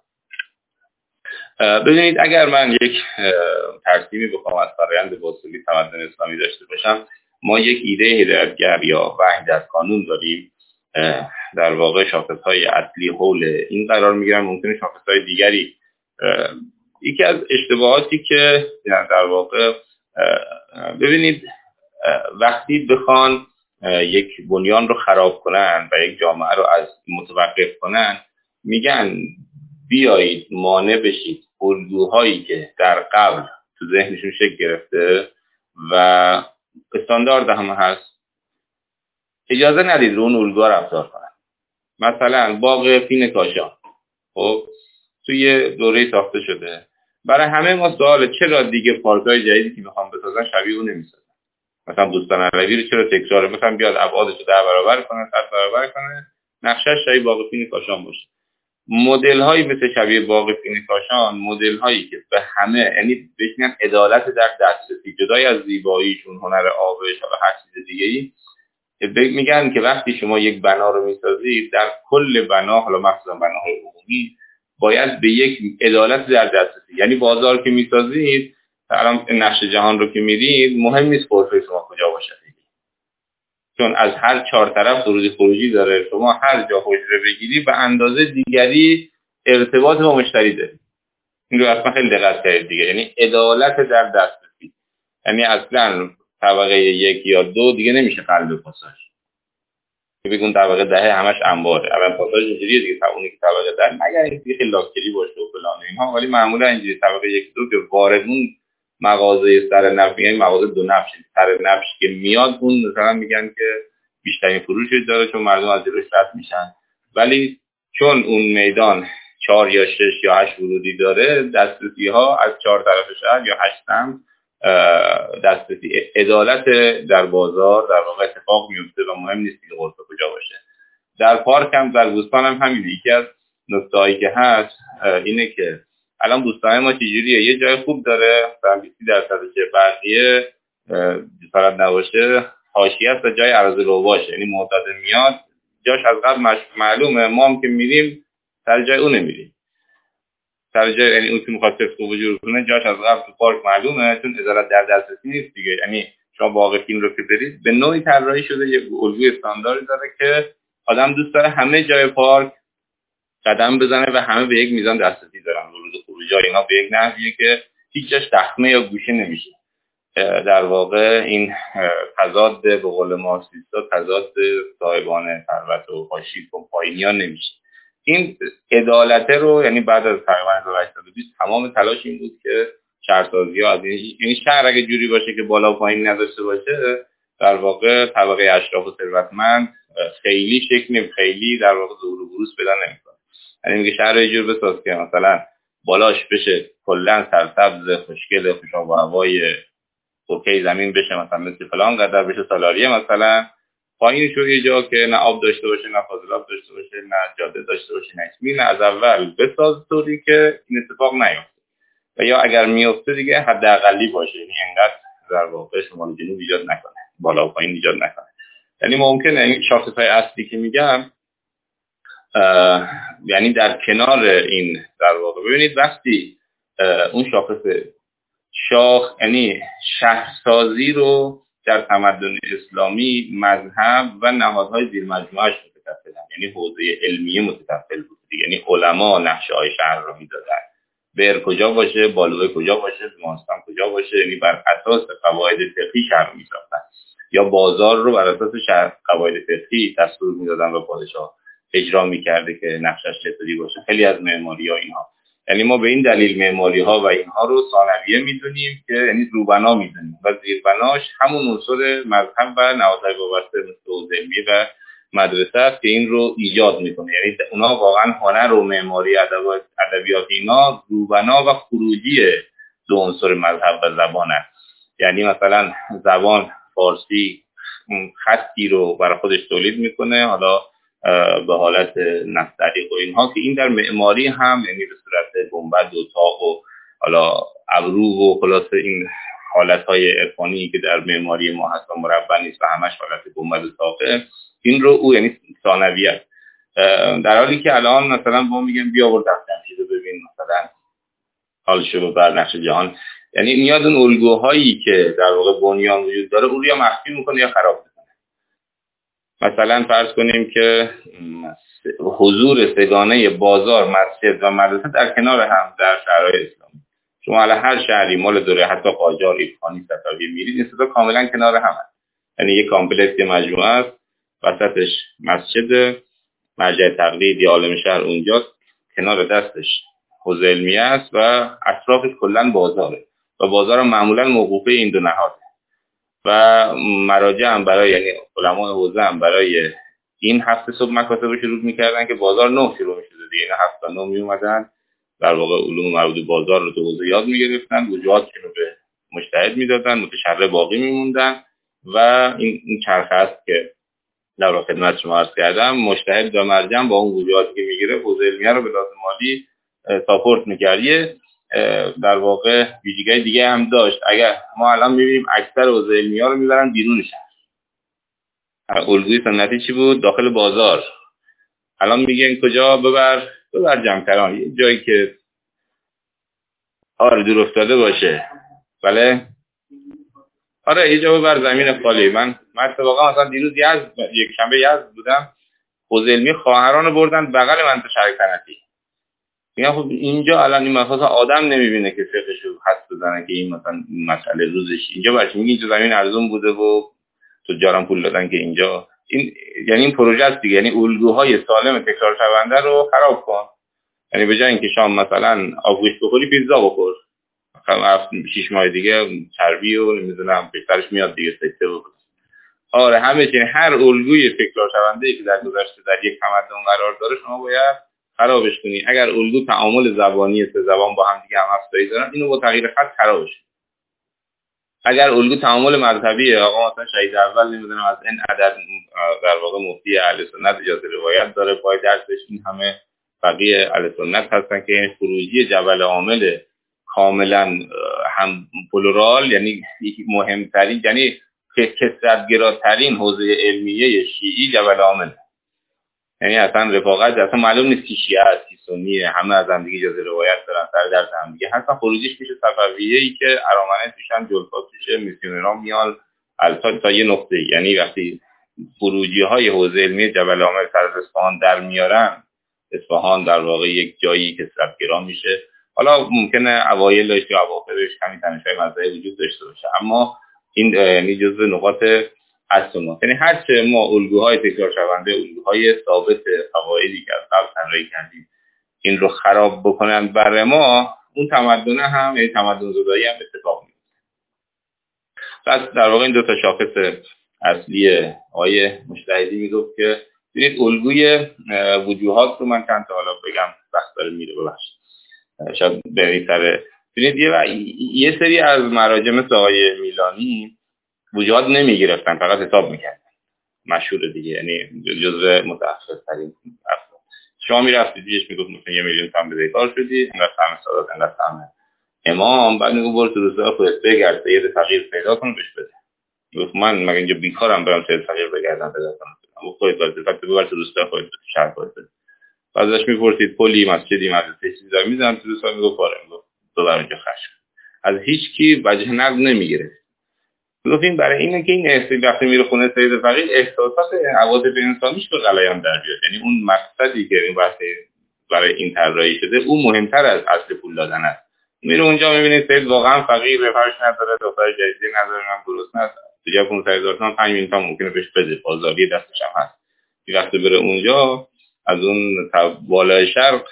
ببینید اگر من یک ترسیمی بخوام از فرآیند وصولی تمدن اسلامی داشته باشم، ما یک ایده هدایتگر یا وحی از قانون داریم. در واقع شاخص‌های اصلی حول این قرار میگیرن، ممکنه شاخص‌های دیگری. یکی از اشتباهاتی که در واقع ببینید وقتی بخوان یک بنیان رو خراب کنن و یک جامعه رو از متوقف کنن، میگن بیایید مانع بشید الگوهایی که در قبل تو ذهنشون شکل گرفته و استاندارد هم هست، اجازه ندید رو اون الگوها رفتار کنن. مثلا باغ فین کاشان خب توی دوره ساخته شده، برای همه ما سواله چرا دیگه پارک‌های جدیدی که میخوام بسازن شبیه اون نمیسازن؟ مثلا بوستان علوی رو چرا تکراره؟ مثلا بیاد ابعادش رو ده برابر کنه، صد برابر کنه، نقشه‌اش شبیه باغ فین کاشان باشه. مدل هایی مثل شبیه باغ فین کاشان، مدل هایی که به همه یعنی بشینن عدالت در دسترسی، جدای از زیباییشون، هنر آبش و هر چیز دیگه‌ای، میگن که وقتی شما یک بنا رو میسازید در کل بنا، حالا مخصوصا بناهای عمومی، باید به یک عدالت در دسترسی، یعنی بازار که میسازید، الان نقش جهان رو که میدید، مهم نیست حرفه شما کجا باشه، چون از هر چهار طرف ورودی خروجی داره. شما هر جا حجره بگیری به اندازه دیگری ارتباط با مشتری داری. این رو اصلا خیلی دقت کنید دیگه، یعنی عدالت در دسترسی. یعنی اصلا طبقه یک یا دو دیگه نمیشه قلب پاساژ که بگون طبقه ده همش انباره. الان پاساژ اینجوریه دیگه، اونی که طبقه ده مگر اینکه خیلی لاکچری باشه و فلان اینها، ولی معمولا اینجوری طبقه یک دو که واردون مغازه سر نفش، یعنی مغازه دو نفش سر نفش که میاد، اون مثلا میگن که بیشترین فروشی داره چون مردم از جلوش رد میشن. ولی چون اون میدان چهار یا شش یا هشت ورودی داره، دسترسی ها از چهار طرف شهر یا هشت سمت دسترسی، عدالت در بازار در واقع اتفاق میفته و مهم نیست که غرفه کجا باشه. در پارک هم در بوستان هم همینه. یکی از نکته‌هایی که هست اینه که الان بوستان ما چجوریه؟ یه جای خوب داره مثلا بیست درصد که بقیه فرض نباشه حاشیه است و جای عرض رو باشه، یعنی معتاد میاد جاش از قبل معلومه، ما هم که میریم سر جای اون نمیریم، سر جای یعنی اون که میخواد تفت وجود کنه جاش از قبل تو پارک معلومه، چون ازالت در دسترسی نیست دیگه. یعنی شما باغ فین رو که برید به نوعی طراحی شده یک الگوی استانداردی داره که آدم دوست داره همه جای پارک قدم بزنه و همه به یک میزان دسترسی دارن. ورود و خروج ها اینا به یک نحویه که هیچ جاش دخمه یا گوشه نمیشه. در واقع این تضاد به قول مارکسیستا تضاد صاحبان ثروت و فاشیسم و پایینیان نمیشه. این عدالت رو یعنی بعد از تقریبا هزار و هشتصد و بیست تمام تلاش این بود که شهرسازی ها از این، یعنی شهر اگه جوری باشه که بالا و پایین نداشته باشه، در واقع طبقه اشراف و ثروتمند خیلی شکل نمی خیلی در واقع ظهور و بروز پیدا نمیکنه. یعنی میگه شهر یه جور بساز که مثلا بالاش بشه کلا سرسبز خوشگل خوش آب و هوای اوکی، زمین بشه مثلا مثل فلان قدر بشه سالاریه، مثلا پایینش رو یه جا که نه آب داشته باشه، نه فاضلاب داشته باشه، نه جاده داشته باشه، نه اسمی، نه از اول بساز طوری که این اتفاق نیفته، و یا اگر میفته دیگه حداقلی باشه، یعنی انقدر در واقع شمال جنوب ایجاد نکنه، بالا و پایین ایجاد نکنه. یعنی ممکنه این شاخص‌های اصلی که میگم یعنی در کنار این در واقع ببینید وقتی اون شاخص شاخ یعنی شهرسازی رو در تمدن اسلامی مذهب و نهادهای زیر مجموعه‌اش متکفلن، یعنی حوزه علمیه متکفل بود دیگه. یعنی علما نقشه‌های شهر رو میدادن، بر کجا باشه، بالوه کجا باشه، بیمارستان کجا باشه، یعنی بر اساس قواعد فقهی شهر میساختن، یا بازار رو بر اساس شهر قواعد فقهی دستور میدادن و پادشاه اجرا میکرده که نقشش چطوری باشه. خیلی از معماری‌ها اینها یعنی ما به این دلیل معماری ها و اینها رو ثانویه میدونیم که یعنی روبنا میدونیم و زیربناش همون عنصر مذهب و نهادهای وابسته مثل حوزه علمی و مدرسه است که این رو ایجاد میکنه. یعنی اونا واقعا هنر و معماری ادبیات اینا روبنا و خروجی دو عنصر مذهب و زبان است. یعنی مثلا زبان فارسی خطی رو برای خودش تولید میکنه، حالا به حالت نستعلیق و اینها، که این در معماری هم یعنی به صورت گنبد و طاق و حالا ابرو و خلاصه این حالتهای عرفانی که در معماری ما هست و مربع نیست و همش حالت گنبد و طاقه، این رو او یعنی ثانویه. در حالی که الان مثلا ما میگیم بیا برو دفترچه رو ببین مثلا حالشو بر نقش جهان، یعنی میاد اون الگوهایی که در واقع بنیان وجود داره اون رو یا مخفی میکنه یا خراب میکنه. مثلا فرض کنیم که حضور سگانه بازار، مسجد و مدرسه در کنار هم در شهرهای اسلامی، شما الان هر شهری مال دوره حتی قاجار، ایلخانی، صفوی میرید این ستا کاملا کنار هم هست. یعنی یک کامپلکس، یک مجموعه است، وسطش مسجد، مرجع تقلید یا عالم شهر اونجاست، کنار دستش حوزه علمیه است و اطرافش کلا بازاره و بازار معمولا موقوفه این دو نهاد و مراجع هم برای یعنی علماء حوزه هم برای این هفته صبح مکاتب رو شروع میکردن که بازار نه شروع میشده دیگه، این هفته نه میومدن در واقع علوم مربوط به بازار رو تو حوزه یاد میگرفتن، وجوهاتشون رو به مجتهد میدادن، متشرع باقی میموندن و این این چرخه است که در واقع خدمت شما عرض کردم. مجتهد و مرجع با اون وجوهاتی که میگیره حوزه علمیه رو به لازم مالی ساپورت می‌کرد. در واقع ویژگی دیگه هم داشت. اگر ما الان می‌بینیم اکثر حوزه علمیه رو میبرن بیرون شهر، الگوی سنتی چی بود؟ داخل بازار. الان میگن کجا ببر؟ ببر جمکران، یه جایی که آره دور افتاده باشه. بله آره یه جا ببر زمین خالی. من من واقعا مثلا دیروز یزد، یک شنبه یزد بودم، حوزه علمی خواهران رو بردن بغل منطقه شهر صنعتی. میگم خب اینجا الان این مثلا آدم نمیبینه که فقهش رو حد بزنه که این مثلا مسئله روزش اینجا برش میگه اینجا زمین ارزون بوده و تجارم پول دادن که اینجا این یعنی این پروژه است دیگه. یعنی الگوهای سالم تکرار شونده رو خراب کن. یعنی به جای اینکه شام مثلا آبگوشت بخوری پیتزا بخور، شش ماه دیگه چربی و نمیدونم بهترش میاد دیگه سکته بخور. آره همه چیز، هر الگوی تکرار شونده که در گذشته در یک تمدن قرار داره شما باید خرابش کنی. اگر الگو تعامل زبانی سه زبان با هم دیگه هم افزایی دارن، اینو با تغییر خط خرابش. اگر الگو تعامل مذهبی، آقا مثلا شهید اول نمیدونم از این عدد در واقع مفتی اهل سنت اجازه روایت داره، پای درسش این همه بقیه اهل سنت هستن که این خروجی جبل عامل کاملا هم پلورال، یعنی مهمترین یعنی کثرت‌گراترین حوزه علمیه شیعی جبل عامل، یعنی اصلا رفاقت اصلا معلوم نیست کی شیعه است کی سنیه، همه از هم دیگه اجازه روایت دارن، سر درس هم دیگه هستن. خروجیش میشه صفویه‌ای که ارامنه توشن، جلفا توشه، میسیونرها میان التا تا یه نقطه. یعنی وقتی خروجی های حوزه علمی جبل عامل سر از اصفهان در میارن، اصفهان در واقع یک جایی که کثرت‌گرا میشه. حالا ممکنه اوایلش یا اواخرش کمی تنش‌های مذهبی وجود داشته باشه، اما این یعنی جزء نقاط اصل ما. یعنی هر چه ما الگوهای تکرار شونده، الگوهای ثابت قواعدی که از قبل طراحی کردیم این رو خراب بکنن برای ما، اون تمدن هم یعنی تمدن زدایی هم اتفاق میفته. پس در واقع این دو تا شاخص اصلی آیه مجتهدی میگفت که ببینید الگوی وجوهات رو من چند تا حالا بگم، وقت داره میره ببخشید شاید برید سر. ببینید یه یه سری از مراجع مثل آقای میلانی وجوهات نمیگرفتن، فقط حساب میکردن. مشهور دیگه، یعنی جزء متأخرترین افراد. شما میرفتید دیش میگفت مثلا یه میلیون تومان بدهکار شدی، انقدر سهم سادات، انقدر سهم امام، بعد میگفت برو تو روزا خودت بگرد سید فقیر پیدا کن بهش بده. میگفت من مگه اینجا بیکارم برم سید فقیر بگردم پیدا کنم؟ اما خودت باید فقط ببر تو روستا خودت تو شهر خودت بده. بعدش میپرسید پلی مسجدی مدرسه چیزی دار میذارم تو روستا، میگفت آره. میگفت تو در اونجا خشم از هیچ کی وجه نقد نمیگیره. گفتیم برای اینه که این احساس وقتی میره خونه سید فقیر احساسات عواطف انسانیش به غلیان در بیاد. یعنی اون مقصدی که این وقتی برای این طراحی شده اون مهمتر از اصل پول دادن است. میره اونجا میبینه سید واقعا فقیر، فرش نداره، دختر جدیدی نداره، من گرسنه است، دیگه پانصد هزار تومان پنج میلیون تومان ممکنه بهش بده، بازاری دستش هم هست. وقتی بره اونجا از اون بالای شرق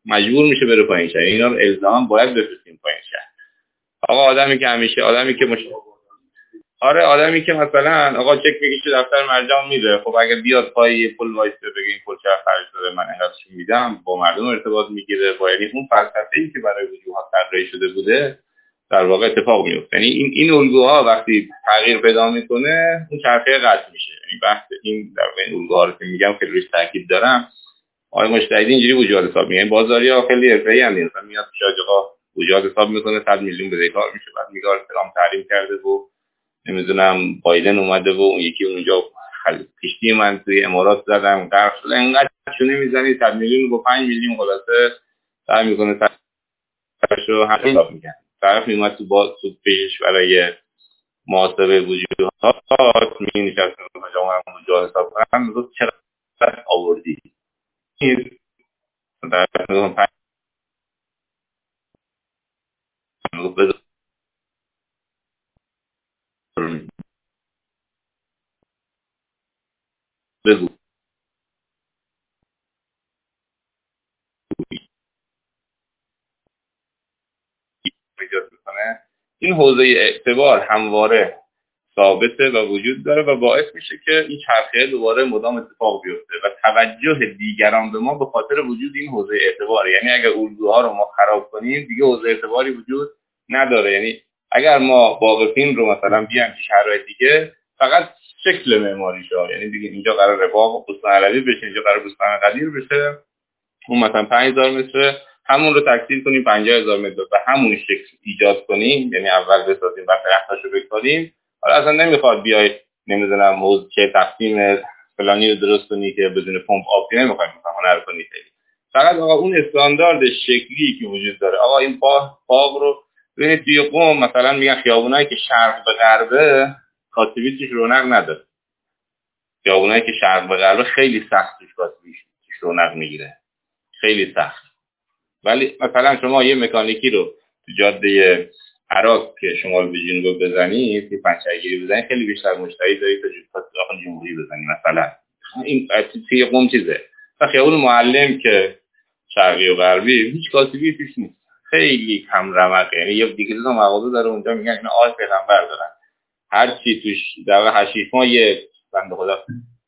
مجبور میشه بره پایین شهر. اینا رو الزاما باید بفرستیم پایین شهر. آقا آدمی که همیشه آدمی که مش... آره آدمی که مثلا آقا چک میگیشه دفتر مرجع میره، خب اگه بیاد پای پل وایسته بگه این پل چقدر خرج شده من اینقدرش میدم، با مردم ارتباط میگیره، با یعنی اون فلسفه‌ای که برای وجوهات طراحی شده بوده در واقع اتفاق میفته. یعنی این این الگوها وقتی تغییر پیدا میکنه اون چرخه قطع میشه. یعنی بحث این در واقع الگوها رو که میگم خیلی روش تاکید دارم. آقای مجتهدی اینجوری وجوهات حساب میگن، بازاری‌ها خیلی حرفه‌ای ان، مثلا میاد شاج آقا وجوهات حساب میکنه صد میلیون بدهکار میشه، بعد میگه سلام تحریم کرده و نمیدونم بایدن اومده و اون یکی اونجا کشتی من توی امارات زدم غرق شده، اینقدر چونه میزنی صد میلیون با پنج میلیون خلاصه سعی میکنه سرش رو هم حساب میکنه. طرف میومد تو با تو پیش برای محاسبه وجوهات می نشست مثلا هم وجوهات حساب کنم میگفت چقدر آوردی این در پنج میگفت بذار بگو ایجاد میکنه. این حوزه اعتبار همواره ثابته و وجود داره و باعث میشه که این چرخه دوباره مدام اتفاق بیفته و توجه دیگران به ما به خاطر وجود این حوزه اعتباره. یعنی اگر الگوها رو ما خراب کنیم دیگه حوزه اعتباری وجود نداره. یعنی اگر ما باغ فیلم رو مثلا بیایم تو شهرهای دیگه فقط شکل معماریش ها، یعنی دیگه اینجا قرار باغ بستان علوی بشه، اینجا قرار بستان قدیر بشه، اون مثلا پنج هزار متر، همون رو تکثیر کنیم پنجاه هزار متر و همون شکل ایجاد کنیم، یعنی اول بسازیم بعد رختاشو بکنیم. حالا اصلا نمیخواد بیای نمیدونم موضوع که تقسیم فلانی رو درست کنی که بدون پمپ آب نمیخواد مثلا هنر کنی، فقط آقا اون استاندارد شکلی که وجود داره. آقا این باغ باغ رو ببینید توی قم مثلا میگن خیابونایی که شرق به غربه کاتویچش رونق نداره، خیابونایی که شرق به غربه خیلی سخت توش کاتویچ رونق میگیره، خیلی سخت. ولی مثلا شما یه مکانیکی رو تو جاده عراق که شمال به جنوب بزنید، که پنچرگیری بزنید، خیلی بیشتر مشتری دارید تا داخل جمهوری بزنید. مثلا این توی قم چیزه. و خیابون معلم که شرقی و غربی هیچ کاتبی توش نیست، خیلی کم رمقه. یعنی یه دیگه دو مغازه داره اونجا میگن اینا آل پیغمبر دارن، هر چی توش در واقع هشیش ما یه بنده خدا.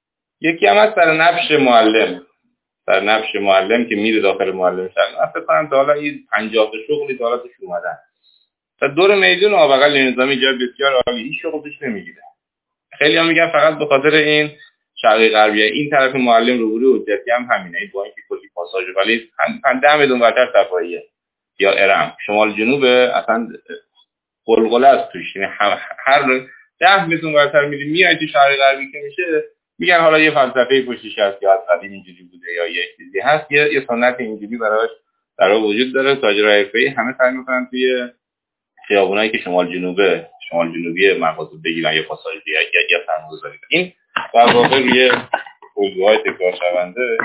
یکی هم از سر نبش معلم در نبش معلم که میره داخل معلم شهر، فکر کنم تا حالا این پنجاه تا شغلی تا حالا توش اومدن. تا دور میدون آبقل نظامی جای بسیار عالی، هیچ شغل توش نمیگیره. خیلی هم میگن فقط به خاطر این شرقی غربیه. این طرف معلم روبروی حجتی هم همینه، با اینکه کلی پاساژ ولی ده میدون ورتر صفاییه یا ارم شمال جنوب اصلا قلقله است توش. یعنی هر ده میدون ورتر میری میای تو شرقی غربی که میشه میگن حالا یه فلسفه پشتش هست که از قدیم اینجوری بوده یا یه چیزی هست، یه یه سنت اینجوری براش در وجود داره. تاجرای حرفه‌ای همه سعی می‌کنن توی خیابونایی که شمال جنوبه شمال جنوبی مغازه بگیرن یا پاساژ یا یا سرمایه‌گذاری. این در واقع روی الگوهای تکرار شونده.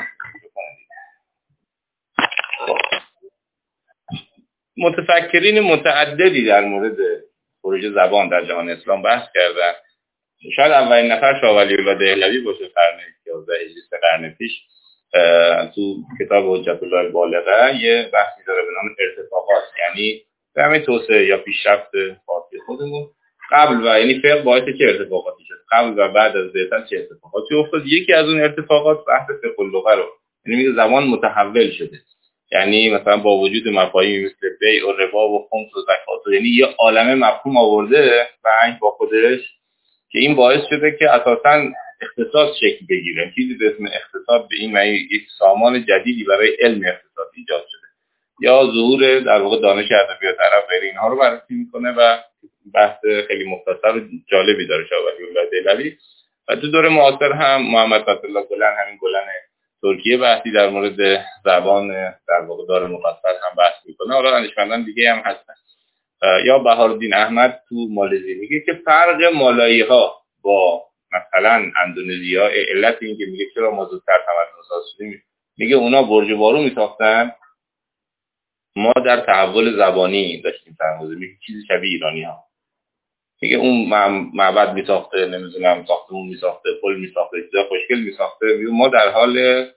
متفکرین متعددی در مورد خروج زبان در جهان اسلام بحث کردن. شاید اولین نفر شاه ولی‌الله دهلوی باشه، قرن یازده هجری سه قرن پیش تو کتاب حجت الله البالغه یه بحثی داره به نام ارتفاقات، یعنی به همین توسعه یا پیشرفت فارسی خودمون قبل و یعنی فقه باعث چه اتفاقاتی شد، قبل و بعد از بعثت چه اتفاقاتی افتاد. یکی از اون اتفاقات بحث فقه اللغه رو، یعنی میگه زبان متحول شده. یعنی مثلا با وجود مفاهیمی مثل بیع و ربا و خمس و زکات، یعنی یه عالمه مفهوم آورده و با خودش که این باعث شده که اساساً اقتصاد شکل بگیره. چیزی به اسم اقتصاد به این معنی یک سامان جدیدی برای علم اقتصاد ایجاد شده، یا ظهور در واقع دانش ادبیات عرب غیر اینها رو بررسی میکنه و بحث خیلی مختصر و جالبی داره شاه ولی‌الله دهلوی. و تو دوره معاصر هم محمد فتح‌الله گلن، همین گلن ترکیه، بحثی در مورد زبان در واقع داره مفصل هم بحث میکنه. حالا دانشمندان دیگه هم هستن، یا بهارالدین احمد تو مالزی میگه که فرق مالایی ها با مثلا اندونزیا، علت این که میگه چرا ما زودتر تمدن ساز شدیم، میگه اونا برج بارو میساختن، ما در تحول زبانی داشتیم تمرکز، میگه چیزی شبیه ایرانی ها. میگه اون معبد میساخته، نمیدونم ساختمون میساخته، پل میساخته، چیزا خوشگل میساخته، میگه ما در حال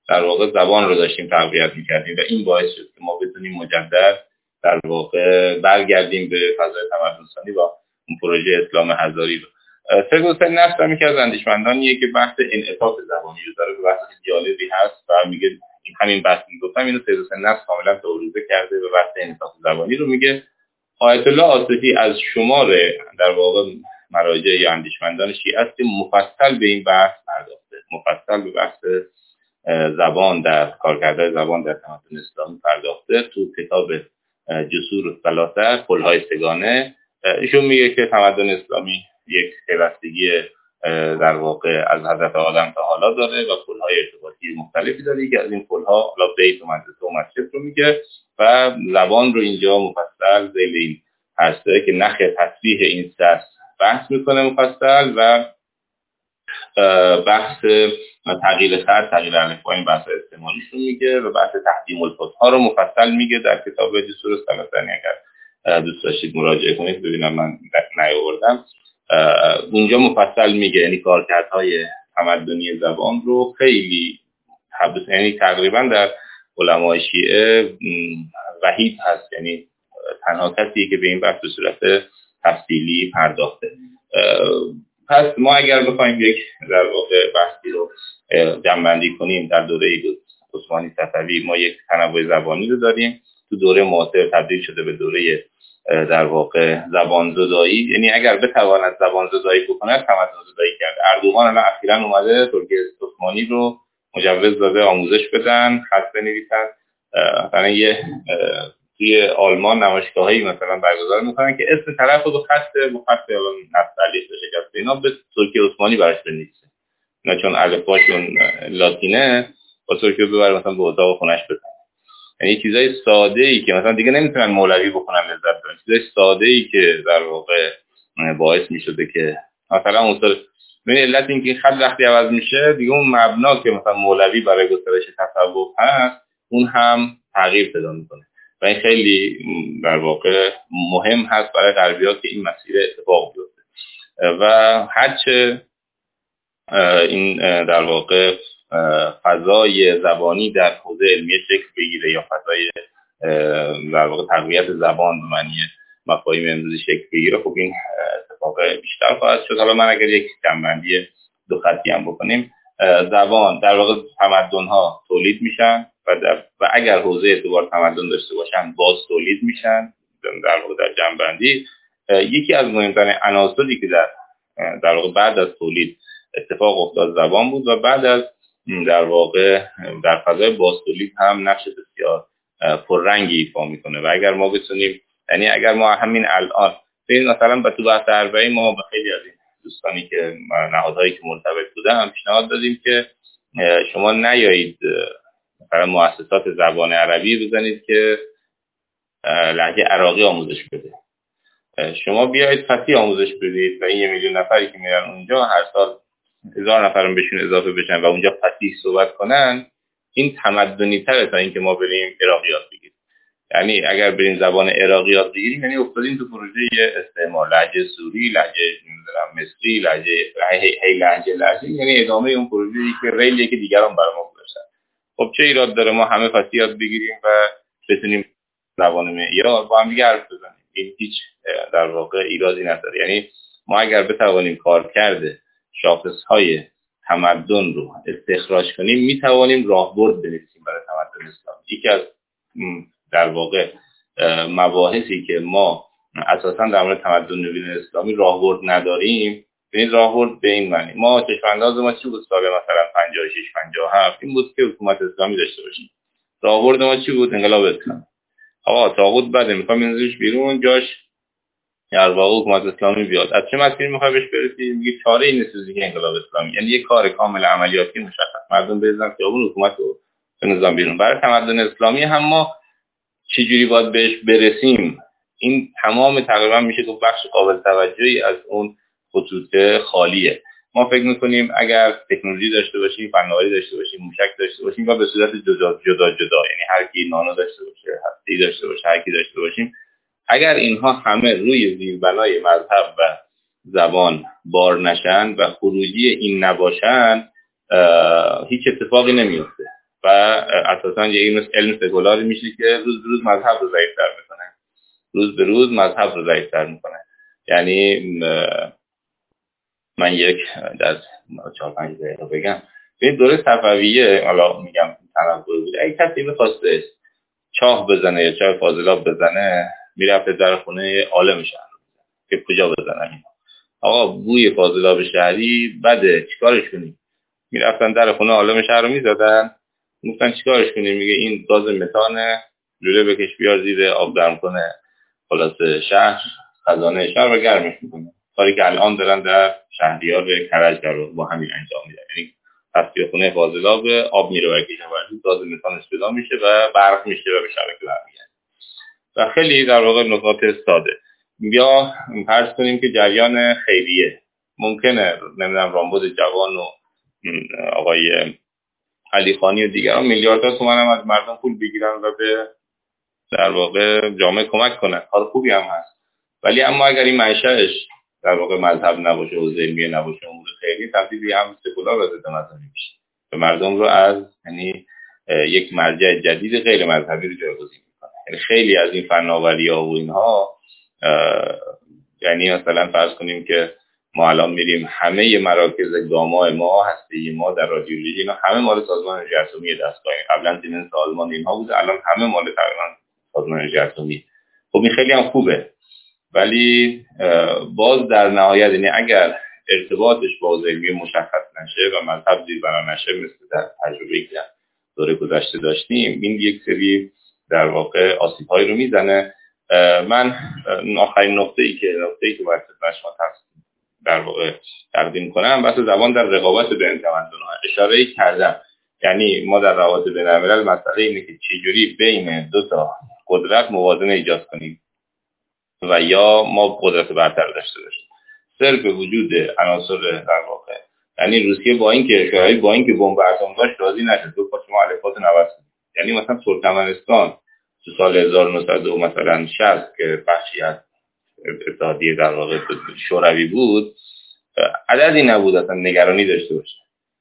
در واقع زبان رو داشتیم تقویت می‌کردیم و این باعث شد که ما بتونیم مجدد در واقع برگردیم به فضای تمدن‌سازی با اون پروژه اسلام هزاری رو. سید حسین نصر هم یکی از اندیشمندانیه که بحث انعطاف زبانی رو داره، به بحث جالبی هست و میگه همین بحث میگفتم اینو سید حسین نصر کاملا توضیح کرده و بحث انعطاف زبانی رو میگه. آیت الله آصفی از شمار در واقع مراجع یا اندیشمندان شیعه است که مفصل به این بحث پرداخته، مفصل به بحث زبان در کارکردهای زبان در تمدن اسلامی پرداخته. تو کتاب جسور الثلاثه پل‌های سگانه ایشون میگه که تمدن اسلامی یک پیوستگی در واقع از حضرت آدم تا حالا داره و پل‌های ارتباطی مختلفی داره که از این پل‌ها حالا بیت و مدرسه و مسجد رو میگه و زبان رو اینجا مفصل ذیل این هسته که نخ تصریح این سس بحث میکنه مفصل و بحث تغییر خط، تغییر الفبا، این بحث استعمالیش رو میگه و بحث تقدیم الفتحا رو مفصل میگه در کتاب جسور الثلاثه. اگر دوست داشتید مراجعه کنید ببینم من نیاوردم، اونجا مفصل میگه یعنی کارکردهای تمدنی زبان رو خیلی حبس، یعنی تقریبا در علمای شیعه وحید هست، یعنی تنها کسی که به این بحث به صورت تفصیلی پرداخته. پس ما اگر بخوایم یک در واقع بحثی رو جمع‌بندی کنیم، در دوره عثمانی صفوی ما یک تنوع زبانی رو داریم، تو دوره معاصر تبدیل شده به دوره در واقع زبان زدایی، یعنی اگر بتواند زبان زدایی بکنه تمدن زدایی کرده. اردوغان الان اخیراً اومده ترکیه عثمانی رو مجوز داده آموزش بدن، خط بنویسن. مثلا یه توی آلمان نمایشگاهایی مثلا برگزار میکنن که اسم طرف رو خط با خط الان نفتالی شکسته اینا به ترکیه عثمانی براش بنویسه، نه چون الفباشون لاتینه با ترکیه ببره مثلا به اتاق خونش بزنن. یعنی چیزای ساده ای که مثلا دیگه نمیتونن مولوی بکنن لذت ببرن، چیزای ساده ای که در واقع باعث میشده که مثلا اون من علت این که خط وقتی عوض میشه دیگه اون مبنا که مثلا مولوی برای گسترش تصوف هست اون هم تغییر پیدا میکنه و این خیلی در واقع مهم هست برای غربی‌ها که این مسیر اتفاق بیفته و هرچه این در واقع فضای زبانی در حوزه علمی شکل بگیره یا فضای در واقع تقویت زبان به معنی مفاهیم امروزی شکل بگیره، خب این اتفاق بیشتر خواهد شد. حالا من اگر یک جنبندی دو خطی هم بکنیم، زبان در واقع تمدن‌ها تولید میشن و, و اگر حوزه اعتبار تمدن داشته باشن باز تولید میشن. در واقع در جنبندی یکی از مهمترین عناصری که در در واقع بعد از تولید اتفاق افتاد زبان بود و بعد از در واقع در فضای باز تولید هم نقش بسیار پررنگی ایفا میکنه. و اگر ما بتونیم، یعنی اگر ما همین الان ببین مثلا به تو بحث اربعین ما به خیلی از این دوستانی که نهادهایی که مرتبط بودن پیشنهاد دادیم که شما نیایید مثلا مؤسسات زبان عربی بزنید که لهجه عراقی آموزش بده، شما بیایید فصیح آموزش بدید و این یه میلیون نفری که میرن اونجا هر سال هزار نفرم بهشون اضافه بشن و اونجا فصیح صحبت کنن، این تمدنی تره تا اینکه ما بریم عراقی یاد بگیریم. یعنی اگر بریم زبان عراقی یاد بگیریم یعنی افتادیم تو پروژه استعمار، لهجه سوری، لهجه نمیدونم مصری، لهجه هی لهجه لهجه، یعنی ادامه اون پروژه‌ای که ریلیه که دیگران برای ما گذاشتن. خب چه ایراد داره ما همه فصیح یاد بگیریم و بتونیم زبان معیار با هم دیگه حرف بزنیم؟ این هیچ در واقع ایرادی نداره. یعنی ما اگر بتوانیم کار کرده شاخص‌های تمدن رو استخراج کنیم میتوانیم راهبرد بنویسیم برای تمدن اسلامی. یکی از در واقع مباحثی که ما اساساً در مورد تمدن نوین اسلامی راهبرد نداریم، این راهبرد به این معنی ما چشم‌انداز ما چی بود سال مثلا پنجاه و شش پنجاه و هفت این بود که حکومت اسلامی داشته باشیم. راهبرد ما چی بود؟ انقلاب اسلامی. آقا طاغوت بده میخوام بنزیش بیرون جاش در واقع حکومت اسلامی بیاد. از چه مسیری میخوای بهش برسی؟ میگه چاره این نیست که انقلاب اسلامی، یعنی یک کار کامل عملیاتی مشخص مردم بزنن که اون حکومت رو به نظام بیرون. برای تمدن اسلامی هم ما چجوری باید بهش برسیم؟ این تمام تقریبا میشه که بخش قابل توجهی از اون خطوط خالیه. ما فکر میکنیم اگر تکنولوژی داشته باشیم، فناوری داشته باشیم، موشک داشته باشیم و به صورت جدا جدا جدا، یعنی هر کی نانو داشته باشه، هستی داشته باشه، هر کی داشته باشیم، اگر اینها همه روی زیربنای مذهب و زبان بار نشن و خروجی این نباشن هیچ اتفاقی نمیفته. و اساسا یه علم علم سکولاری میشه که روز به روز مذهب رو ضعیف‌تر میکنه، روز به روز مذهب رو ضعیف‌تر میکنه. یعنی من یک در چهار پنج دقیقه بگم، این دوره صفویه، حالا میگم تنوع بود، اگه کسی می‌خواسته چاه بزنه یا چاه فاضلاب بزنه میرفته در خونه عالم شهر که کجا بزنن. آقا بوی فاضلاب شهری بده، چیکارش کنیم؟ میرفتن در خونه عالم شهر رو میزدن، میگفتن چیکارش کنیم؟ میگه این گاز متانه، لوله بکش بیار زیر آب گرم کنه، خلاصه شهر خزانه شهر رو گرمش میکنه. کاری که الان دارن در شهریار کرج رو با همین انجام میدن. یعنی تصفیه خونه فاضلاب، آب میره برای کشاورزی، گاز متانش پیدا میشه و برق میشه و به شبکه برمیگرده. و خیلی در واقع نکات ساده. یا فرض کنیم که جریان خیریه ممکنه، نمیدونم رامبد جوان و آقای علی خانی و دیگران میلیاردها تومان هم از مردم پول بگیرن و به در واقع جامعه کمک کنن، کار خوبی هم هست. ولی اما اگر این منشأش در واقع مذهب نباشه و علمیه نباشه، امور خیری، تبدیل به هم سکولار و ضد مذهبی میشه و مردم رو از یعنی یک مرجع جدید غیر مذهبی رو جایگزین میکنه. یعنی خیلی از این فناوری‌ها و اینها، یعنی مثلا فرض کنیم که ما الان میریم همه مراکز گاما ما، هسته‌ای ما در رادیولوژی، اینا همه مال سازمان انرژی اتمی دستگاه، قبلا سیمنس آلمان اینها بود، الان همه مال تقریبا سازمان انرژی اتمی. خب این خیلی هم خوبه، ولی باز در نهایت یعنی اگر ارتباطش با حوزه علمی مشخص نشه و مذهب زیر بنا نشه، مثل در تجربه‌ای که دوره گذشته داشتیم، این یک سری در واقع آسیب‌هایی رو میزنه. من آخرین نقطه‌ای که نقطه‌ای که باید شما در واقع تقدیم کنم بحث زبان در رقابت بین تمدن‌ها اشاره کردم. یعنی ما در روابط بین‌الملل مسئله اینه که چجوری بین دو تا قدرت موازنه ایجاد کنیم و یا ما قدرت برتر داشته باشیم. صرف وجود عناصر در واقع، یعنی روسیه با اینکه شورای با اینکه بمب اتم داشت راضی نشد دو پاش مؤلفات نوسان، یعنی مثلا ترکمنستان تو سال هزار و نهصد و مثلا شصت که بخشی از اتحادیه در واقع شوروی بود، عددی نبود اصلا نگرانی داشته باشه.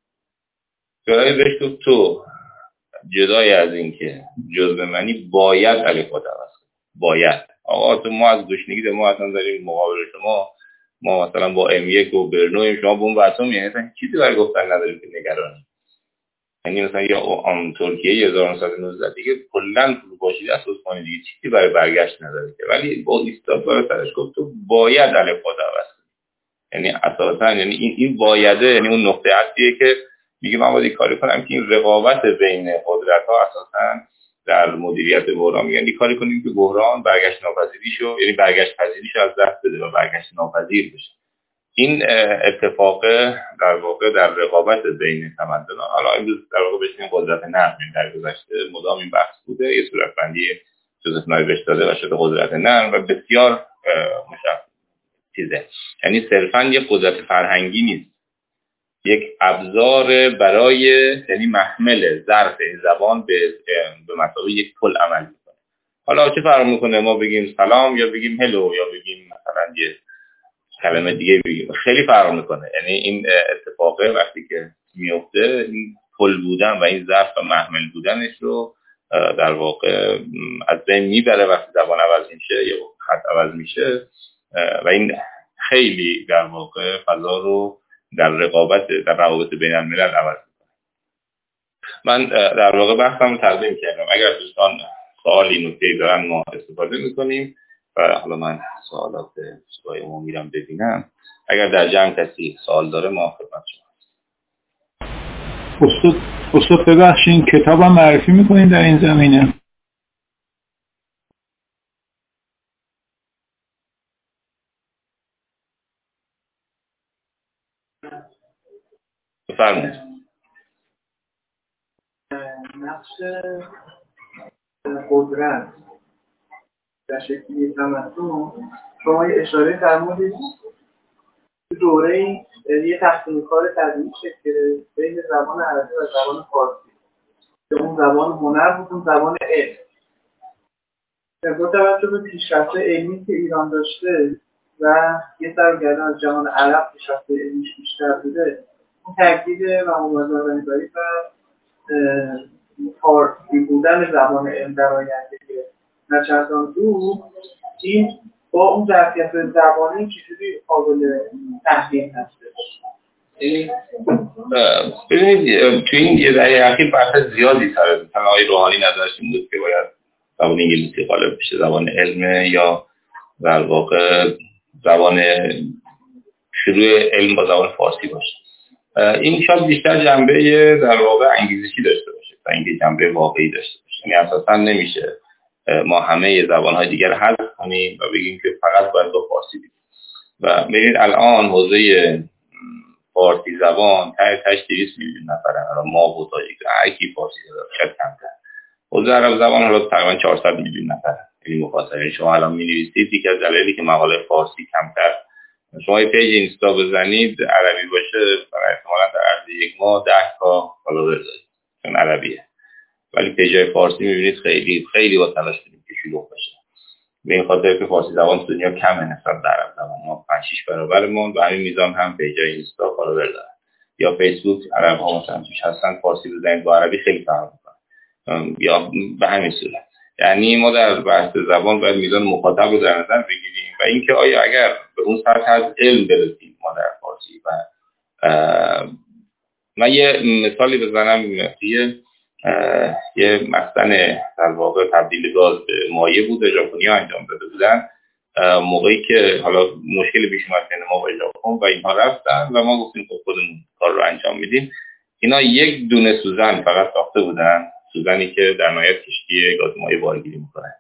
شورای بهش گفت تو جدای از این که جزء منی باید الفبات عوض کنی، باید. آقا تو ما از گشنگی ما اصلا داریم مقابل شما، ما مثلا با ام یک و برنویم، شما بمب اتم، یعنی اصلا چیزی برای گفتن نداریم که نگرانی. یعنی مثلا یا آن ترکیه هزار و نهصد و نوزده دیگه کلا فروپاشیده است عثمانی دیگه، چیزی برای برگشت نداره که، ولی با ایستاد برای سرش گفت تو باید الفبات عوض کنی. یعنی اساسا یعنی این این بایده، یعنی اون نقطه اصلیه که میگه من باید کاری کنم که این رقابت بین قدرت‌ها اساسا در مدیریت بحران، یعنی کاری کنیم که بحران برگشت ناپذیریشو، یعنی برگشت پذیریشو از دست بده و برگشت ناپذیر بشه. این اتفاق در واقع در رقابت بین تمدن‌ها، حالا امروز در واقع بهش قدرت نرم در گذشته مدام این بحث بوده، یه صورتبندی جوزف نایبش داده و شده قدرت نرم و بسیار مشخص چیزه. یعنی صرفاً یه قدرت فرهنگی نیست، یک ابزار برای یعنی محمل ظرف زبان به به مثابه یک کل عمل میکنه. حالا چه فرق میکنه ما بگیم سلام یا بگیم هلو یا بگیم مثلا یه کلمه دیگه بگیم، خیلی فرق میکنه. یعنی این اتفاقه وقتی که میفته، این کل بودن و این ظرف و محمل بودنش رو در واقع از بین میبره وقتی زبان عوض میشه یا خط عوض میشه و این خیلی در واقع فضا رو در رقابت در روابط بین الملل عوض میکنه. من در واقع بحثم رو تقدیم کردم. اگر دوستان سوالی نکته‌ای دارن ما استفاده میکنیم و حالا من سوالات سوای ما میرم ببینم. اگر در جمع کسی سوال داره ما خدمت شما. استاد استاد ببخشید کتابم معرفی میکنین در این زمینه؟ بفرمایید. نقش قدرت در شکلی تمدن، شما یه اشاره فرمودید دوره یه تقسیم کار طبیعی شکل بین زبان عربی و زبان فارسی که اون زبان هنر بود، اون زبان علم. با توجه به پیشرفت علمی که ایران داشته و یه سرگردان از جهان عرب پیشرفت علمیش بیشتر بوده، اون تاکید و مبادره‌نگاری و فارسی بودن زبان علم در آینده که نه چندان دور این با اون ظرفیت زبانی چجوری قابل تحلیل هستش. ببینید توی این یه دهه اخیر بحث زیادی سر مثلا آقای روحانی نظرش این بود که باید زبان انگلیسی غالب بشه، زبان علم یا در واقع زبان شروع علم با زبان فارسی باشه. این شاید بیشتر جنبه در واقع انگیزشی داشته باشه تا اینکه جنبه واقعی داشته باشه. یعنی اساسا نمیشه ما همه زبان‌های دیگر حذف کنیم و بگیم که فقط باید با فارسی بگیم. و ببینید الان حوزه فارسی زبان تا تاش دویست میلیون نفره، الان ما و تاجیک هر کی فارسی زبان شاید کمتر. حوزه عرب زبان حالا تقریبا چهارصد میلیون نفره. یعنی مخاطبین شما الان می‌نویسید دیگه از دلایلی که مقاله فارسی کمتر، شما یه پیج اینستا بزنید عربی باشه برای احتمالاً در عرض یک ماه ده تا فالوور دارید چون عربیه، ولی پیجای فارسی می‌بینید خیلی خیلی با تلاش داریم که شلوغ بشه. به این خاطر که فارسی زبان تو دنیا کمه نسبت به عرب زبان، ما پنج شش برابرمون و همین میزان هم پیجای اینستا فالوور دارن. یا فیسبوک عرب ها مثلا توش هستن، فارسی بزنید با عربی خیلی فرق می‌کنه. یا به همین صورت یعنی ما در بحث زبان باید میزان مخاطب رو در نظر بگیریم و اینکه آیا اگر به اون سطح از علم برسیم ما در فارسی و من یه مثالی بزنم، یه یه مخزن در واقع تبدیل گاز به مایع بود، ژاپنی‌ها انجام داده بودن موقعی که حالا مشکل پیش اومد بین ما و ژاپن و اینها رفتن و ما گفتیم خب خودمون کار رو انجام میدیم. اینا یک دونه سوزن فقط ساخته بودن، سوزنی که در نهایت کشتی گاز مایع بارگیری میکنه.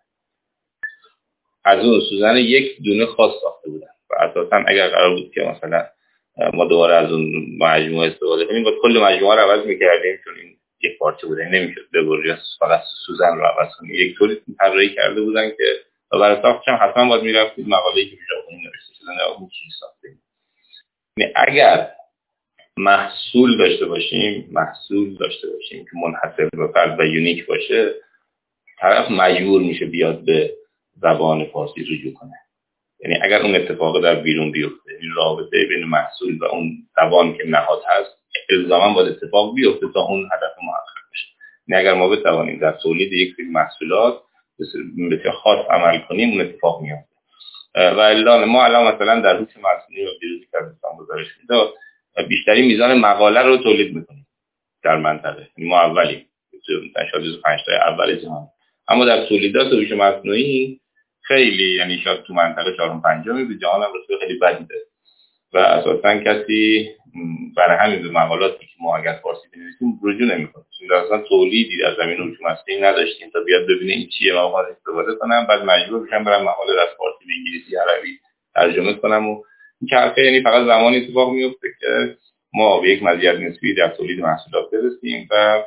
از اون سوزن یک دونه خاص ساخته بودن و اساسا اگر قرار بود که مثلا ما دوباره از اون مجموعه استفاده کنیم باید کل مجموعه رو عوض میکردیم چون این یک پارچه بوده، نمیشد ببری فقط سوزن رو عوض کنیم. یک طوری طراحی کرده بودن که برای ساختش هم حتما باید میرفتید مقاله‌ای که ژاپنی نوشته شده نه اون چیز ساخته. یعنی اگر محصول داشته باشیم محصول داشته باشیم که منحصر به فرد و یونیک باشه، طرف مجبور میشه بیاد به زبان فارسی رجوع کنه. یعنی اگر اون اتفاق در بیرون بیفته، این رابطه بین محصول و اون زبان که نهاد هست الزاما باید اتفاق بیفته تا اون هدف محقق بشه. یعنی اگر ما بتوانیم در تولید یک سری محصولات بسیار خاص عمل کنیم اون اتفاق میفته. و الا ما الان مثلا در هوش مصنوعی و دیروزی که دوستان گزارش میداد بیشترین میزان مقاله رو تولید میکنیم در منطقه، ما اولیم شاید از پنج تا اول جهان، اما در تولیدات هوش مصنوعی خیلی یعنی شاید تو منطقه چهارم پنجمی به جهان هم رسول خیلی بدی داره و اساسا کسی برای همین به مقالاتی که ما اگر فارسی بنویسیم رجوع نمیکنه، چون اصلا تولیدی در زمین هوش مصنوعی نداشتیم تا بیاد ببینه این چیه و ما استفاده کنم، بعد مجبور بشم برم مقاله از فارسی به انگلیسی عربی ترجمه کنم و این که یعنی فقط زمانی اتفاق میفته که ما به یک مزیت نسبی در تولید محصولات برسیم و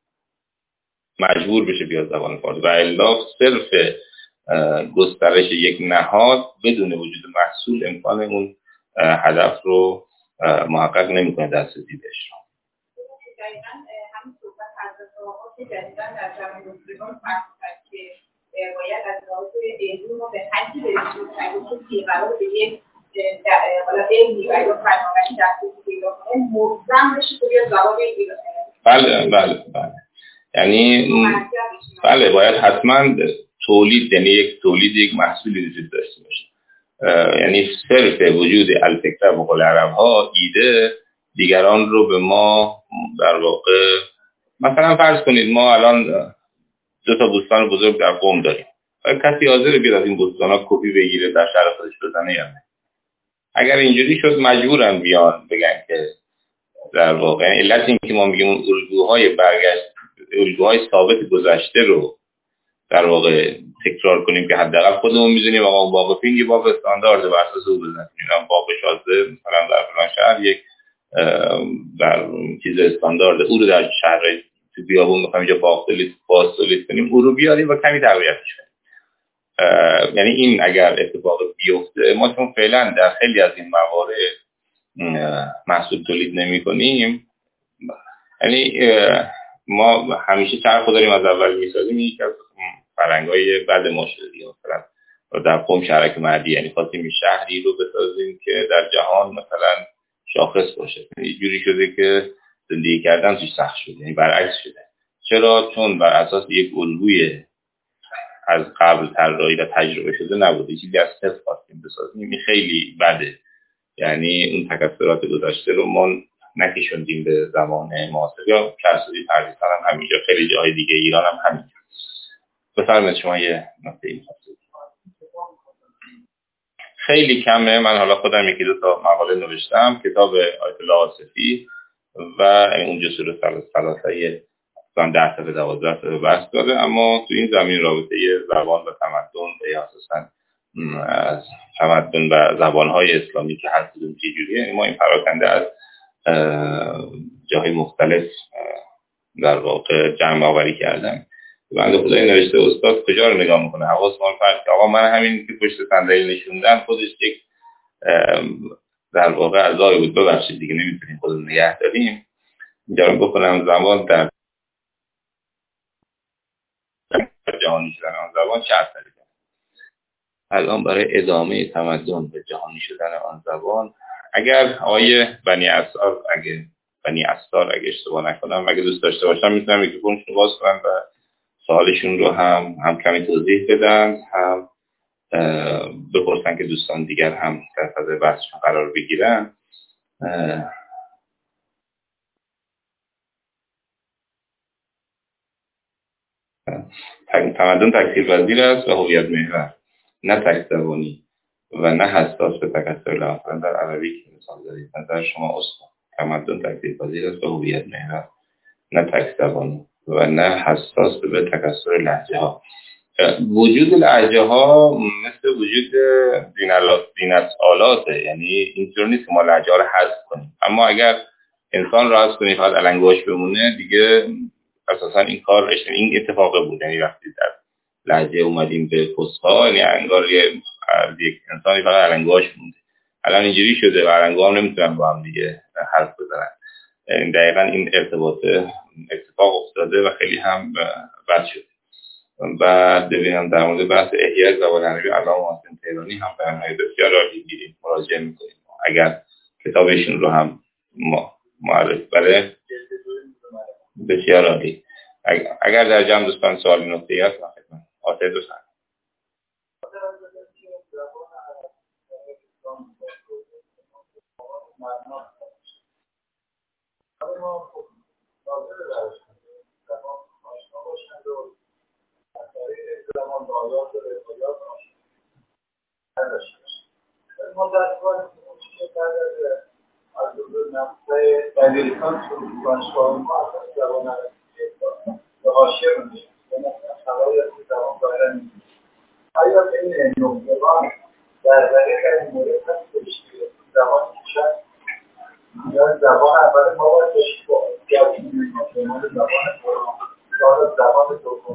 مجبور بشه بیاد زبان فارسی و الا صرف گسترش یک نهاد بدون وجود محصول امکان اون هدف رو محقق نمی‌کنه در سدیدش. دقیقاً همین صحبت حضرت آقا که جدیداً در جامعه مسلمان فرمودن که باید از لحاظ علمی ما به حدی برسیم که قرار به یک حالا علمی و یا فناوری دسترسی پیدا کنه ملزم بشه که بیاد زبان ایرانی. بله بله بله. یعنی بله باید حتما تولید یعنی یک تولید یک محصولی وجود داشته باشه. یعنی صرف وجود الفکره به قول عرب ها ایده دیگران رو به ما در واقع مثلا فرض کنید ما الان دو تا بوستان بزرگ در قم داریم و کسی حاضر بیاد از این بوستانا کپی بگیره در شهر خودش بزنه یا نه؟ اگر اینجوری شد مجبورن بیان بگن که در واقع علت این که ما میگیم اون الگوهای برگشت الگوهای ثابت گذشته رو در واقع تکرار کنیم که حداقل خودمون می‌دونیم آقا باب فینگ یه باب استاندارد بر اساس او بزنیم، اینا باب شازده مثلا در فلان شهر یک در چیز استاندارد او رو در شهر تو بیابون می‌خوایم اینجا باختلیست باستولیست کنیم او رو بیاریم و کمی تقویتش کنیم. یعنی این اگر اتفاق بیفته ما چون فعلا در خیلی از این موارد محصول تولید نمی‌کنیم، یعنی ما همیشه چرخ داریم از اول می‌سازیم، این که فرنگای بعد ما شده دیگه مثلا در قم شهرک مردی، یعنی خواستیم شهری رو بسازیم که در جهان مثلا شاخص باشه. یه جوری شده که زندگی کردن توش سخت شده، یعنی برعکس شده. چرا؟ چون بر اساس یک الگوی از قبل طراحی و تجربه شده نبوده، چیزی از صفر خواستیم بسازیم. این خیلی بده، یعنی اون تکثرات گذشته رو ما نکشوندیم به زمان معاصر. یا کسری پردیسان هم همینجا، خیلی جای دیگه ایران هم همینجا. بفرمایید شما یه نکته این خواستید. خیلی کمه. من حالا خودم یکی دو تا مقاله نوشتم، کتاب آیت الله آصفی و اون جسور ثلاثه مثلا ده تا به دوازده تا بحث داره، اما تو این زمین رابطه زبان و تمدن و اساساً از تمدن و زبان‌های اسلامی که هر کدوم چجوریه، ما این پراکنده از جاهای مختلف در واقع جمع آوری کردن. بنده خدای نوشته استاد کجا رو نگاه میکنه؟ حواس ما فرض که آقا من همین که پشت صندلی نشوندم خودش یک در واقع اعضای بود. ببخشید دیگه نمیتونیم خودمون نگه داریم. اینجا رو بکنم زبان در جهانی شدن آن زبان چه اثری داره. الان برای ادامه تمدن به جهانی شدن آن زبان، اگر آقای بنی اسار اگه بنی اسار اگه اشتباه نکنم، اگه دوست داشته باشم میتونم میکروفونشون رو باز کنم و سوالشون رو هم هم کمی توضیح بدن، هم بپرسن که دوستان دیگر هم در فضای بحثشون قرار بگیرن. تمدن تکثیرپذیر است و هویت محور، نه تک‌زبانی و نه حساس به تکثر لحظه. در عربی که مثال دارید، نظر شما استاد. تمدن تکثیرپذیر است و هویت محور، نه تک‌زبانی و نه حساس به تکثر لهجه ها. وجود لهجه ها مثل وجود زینت آلاته، یعنی اینطور نیست که ما لهجه ها رو حذف کنیم، اما اگر انسان رو حذف کنیم فقط علنگوش بمونه دیگه اساسا این کار این اتفاق بود. یعنی وقتی در لهجه اومدیم به فصحا، یعنی انگار یک انسانی فقط علنگوش مونده. الان اینجوری شده و علنگوها هم نمیتونن با هم دیگه حرف بزنن. دقیقا این ارتباط اتفاق افتاده و خیلی هم بد شده. بعد ببینم در مورد بحث احیای زبان عربی علامه محسن تهرانی هم بیان‌های بسیار عالی گیریم مراجعه میکنیم. اگر کتابشون رو هم ما معرفی بله بسیار عالی. اگر در جمع دوستان سوالی نکته‌ای هست من خدمت آتش دوستان. زمان دادات و روایات نداشته باشه. ما در حال که بعد از دور نقطه دبیرستان دانشگاه ما زبان عربی به حاشیه می‌رسیم. مثلا خبری از زبان ظاهرا نیست. آیا این نکته‌ها در واقع این مورد هست که زبان کشد یا زبان اول ما باید باشید با جوابی می‌کنیم زبان قرآن زبان دوم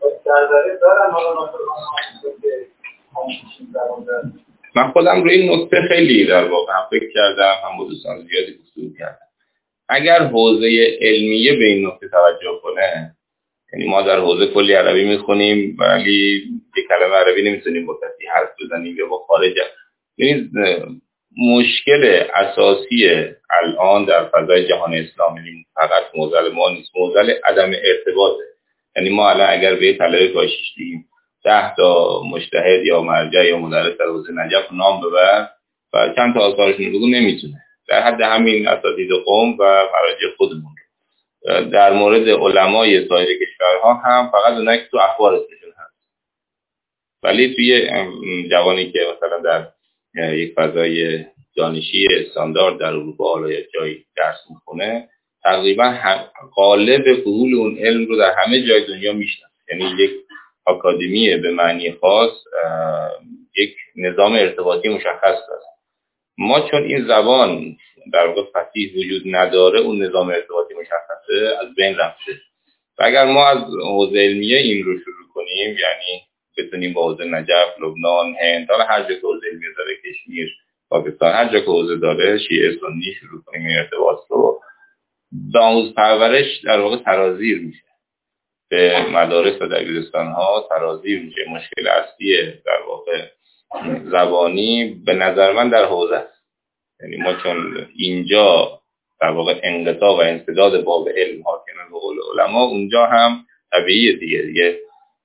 من خودم روی این نکته خیلی در واقع هم فکر کردم، هم با دوستان زیادی گفتگو کردم. اگر حوزه علمیه به این نکته توجه کنه، یعنی ما در حوزه کلی عربی میخونیم ولی یک کلمه عربی نمیتونیم با کسی حرف بزنیم یا با خارج. یعنی مشکل اساسی الان در فضای جهان اسلامی فقط معضل ما نیست، معضل عدم ارتباطه. یعنی ما الان اگر به طلبه کاشیش دیگیم ده تا مجتهد یا مرجع یا مدرس در حوزه نجف نام ببر و چند تا آثارشون بگو نمیتونه. در حد همین اساتید قوم و مراجع خودمون. در مورد علمای سایر کشورها هم فقط اونایی که تو اخبار اسمشون هست. ولی توی جوانی که مثلا در یک فضای دانشی استاندارد در اروپا حالا یا جایی درس میخونه، تقریبا غالب فضول اون علم رو در همه جای دنیا میشناسه. یعنی یک آکادمی به معنی خاص یک نظام ارتباطی مشخص داره. ما چون این زبان در واقع فصیح وجود نداره، اون نظام ارتباطی مشخصه از بین رفته. و اگر ما از حوزه علمیه این رو شروع کنیم، یعنی بتونیم با حوزه نجف، لبنان، هند، حالا هر جا که حوزه علمیه داره، کشمیر، پاکستان، هر جا که حوزه داره، شیعه سنی شروع کنیم این ارتباط رو، داموز پرورش در واقع سرازیر میشه. به مدارس و دبیرستان ها سرازیر میشه. مشکل اصلی در واقع زبانی به نظر من در حوزه است. یعنی ما چون اینجا در واقع انقطاع و انسداد باب علم حاکمه به قول علما، اونجا هم طبیعیه دیگه دیگه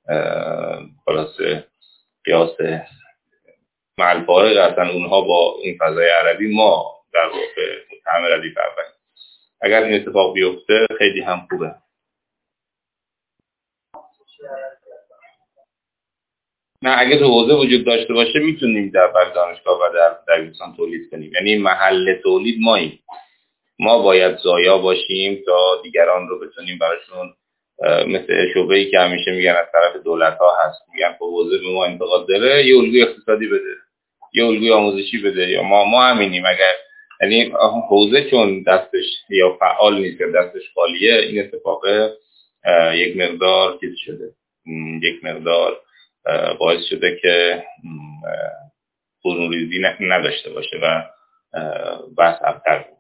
خلاصه قیاس معلفاقه اصلا اونها با این فضای عربی، ما در واقع متهم ردیف اول. اگر این اتفاق بیفته خیلی هم خوبه. نه اگه تو حوزه وجود داشته باشه میتونیم در بر دانشگاه و در دبیرستان تولید کنیم، یعنی محل تولید ماییم. ما باید زایا باشیم تا دیگران رو بتونیم براشون، مثل شعبه‌ای که همیشه میگن از طرف دولت‌ها هست، میگن خب حوزه به ما انتقاد داره یه الگوی اقتصادی بده، یه الگوی آموزشی بده، یا ما ما همینیم. اگر یعنی حوزه چون دستش یا فعال نیست یا دستش خالیه، این اتفاق یک مقدار چیز شده، یک مقدار باعث شده که برون‌ریزی نداشته باشه و بحث ابتر بود.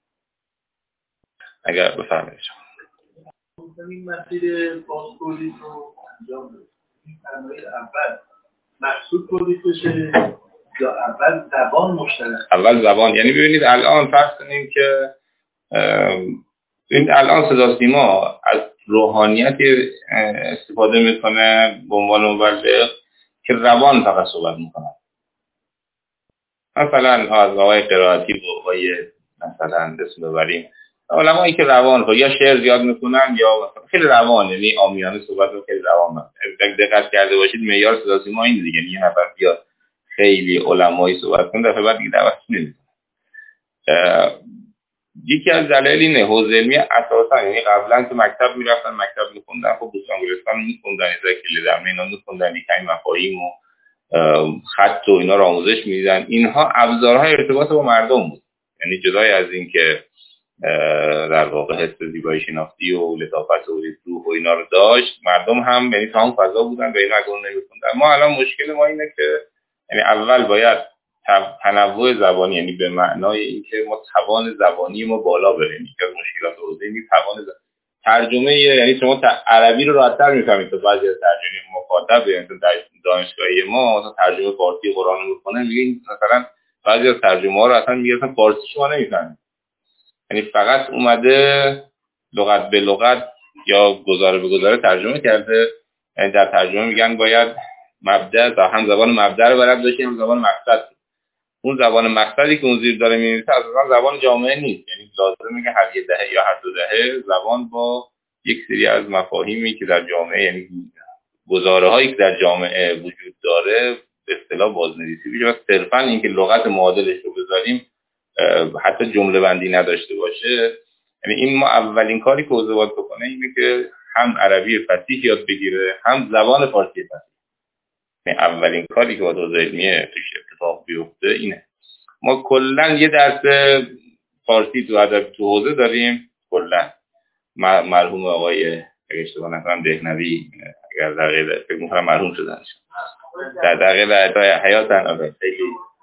اگر بفرمایید این مسیر بازتولید رو انجام بدید، این فرمایید اول محصول تولید بشه یا اول زبان مشترک؟ اول زبان. یعنی ببینید الان فرض کنیم که این الان صدا سیما از روحانیتی استفاده میکنه به عنوان مبلغ که روان فقط صحبت میکنه. مثلا از آقای قرائتی و آقای مثلا اسم ببریم علمایی که روان یا شعر زیاد میکنن یا خیلی روان، یعنی عامیانه صحبت رو خیلی روان میکنن. دقت کرده باشید معیار صدا سیما این دیگه، یه نفر بیاد خیلی علمایی صحبت کنه دفعه بعد دیگه دعوتش نمیکنه. یکی از دلایل اینه حوزه علمی اساسا، یعنی قبلا که مکتب میرفتن مکتب میخوندن، خب دوستان گلستان میخوندن، ذکر در اینا میخوندن، یکم مفاهیم و خط و اینا رو آموزش میدیدن. اینها ابزارهای ارتباط با مردم بود، یعنی جدای از این که در واقع حس زیبایی شناختی و لطافت و روح و اینا رو داشت، مردم هم یعنی تا اون فضا بودن و اینا اگر نمیخوندن. ما الان مشکل ما اینه که یعنی اول باید تنوع زبانی، یعنی به معنای اینکه ما توان زبانی ما بالا بریم. یکی از مشکلات حوزه اینه توان زبانی. ترجمه، یعنی شما عربی رو راحت‌تر می‌فهمید تا بعضی از ترجمه مخاطب، یعنی دانشگاهی ما مثلا ترجمه فارسی قرآن رو می‌کنه، میگه مثلا بعضی از ترجمه‌ها رو اصلا میگه اصلا فارسی شما نمی‌فهمید، یعنی فقط اومده لغت به لغت یا گزاره به گزاره ترجمه کرده. یعنی در ترجمه میگن باید مبدأ تا هم زبان مبدأ رو بلد باشی هم زبان مقصد. اون زبان مقصدی که اون زیر داره می‌نویسه اصلا زبان جامعه نیست، یعنی لازمه میگه هر یه دهه یا هر دو دهه زبان با یک سری از مفاهیمی که در جامعه، یعنی گزاره‌هایی که در جامعه وجود داره به اصطلاح بازنویسی بشه. و صرفاً اینکه لغت معادلش رو بذاریم حتی جمله بندی نداشته باشه. یعنی این ما اولین کاری که حوزه باید بکنه اینه که هم عربی فصیح یاد بگیره هم زبان فارسی فصیح. یعنی اولین کاری که باید حوزه علمیه توش اتفاق بیفته اینه. ما کلا یه درس فارسی تو ادب تو حوزه داریم کلا. مرحوم آقای اگه اشتباه نکنم دهنوی، اگر دقیقه فکر می‌کنم مرحوم شدن در دقیقه حیاتن آره خیلی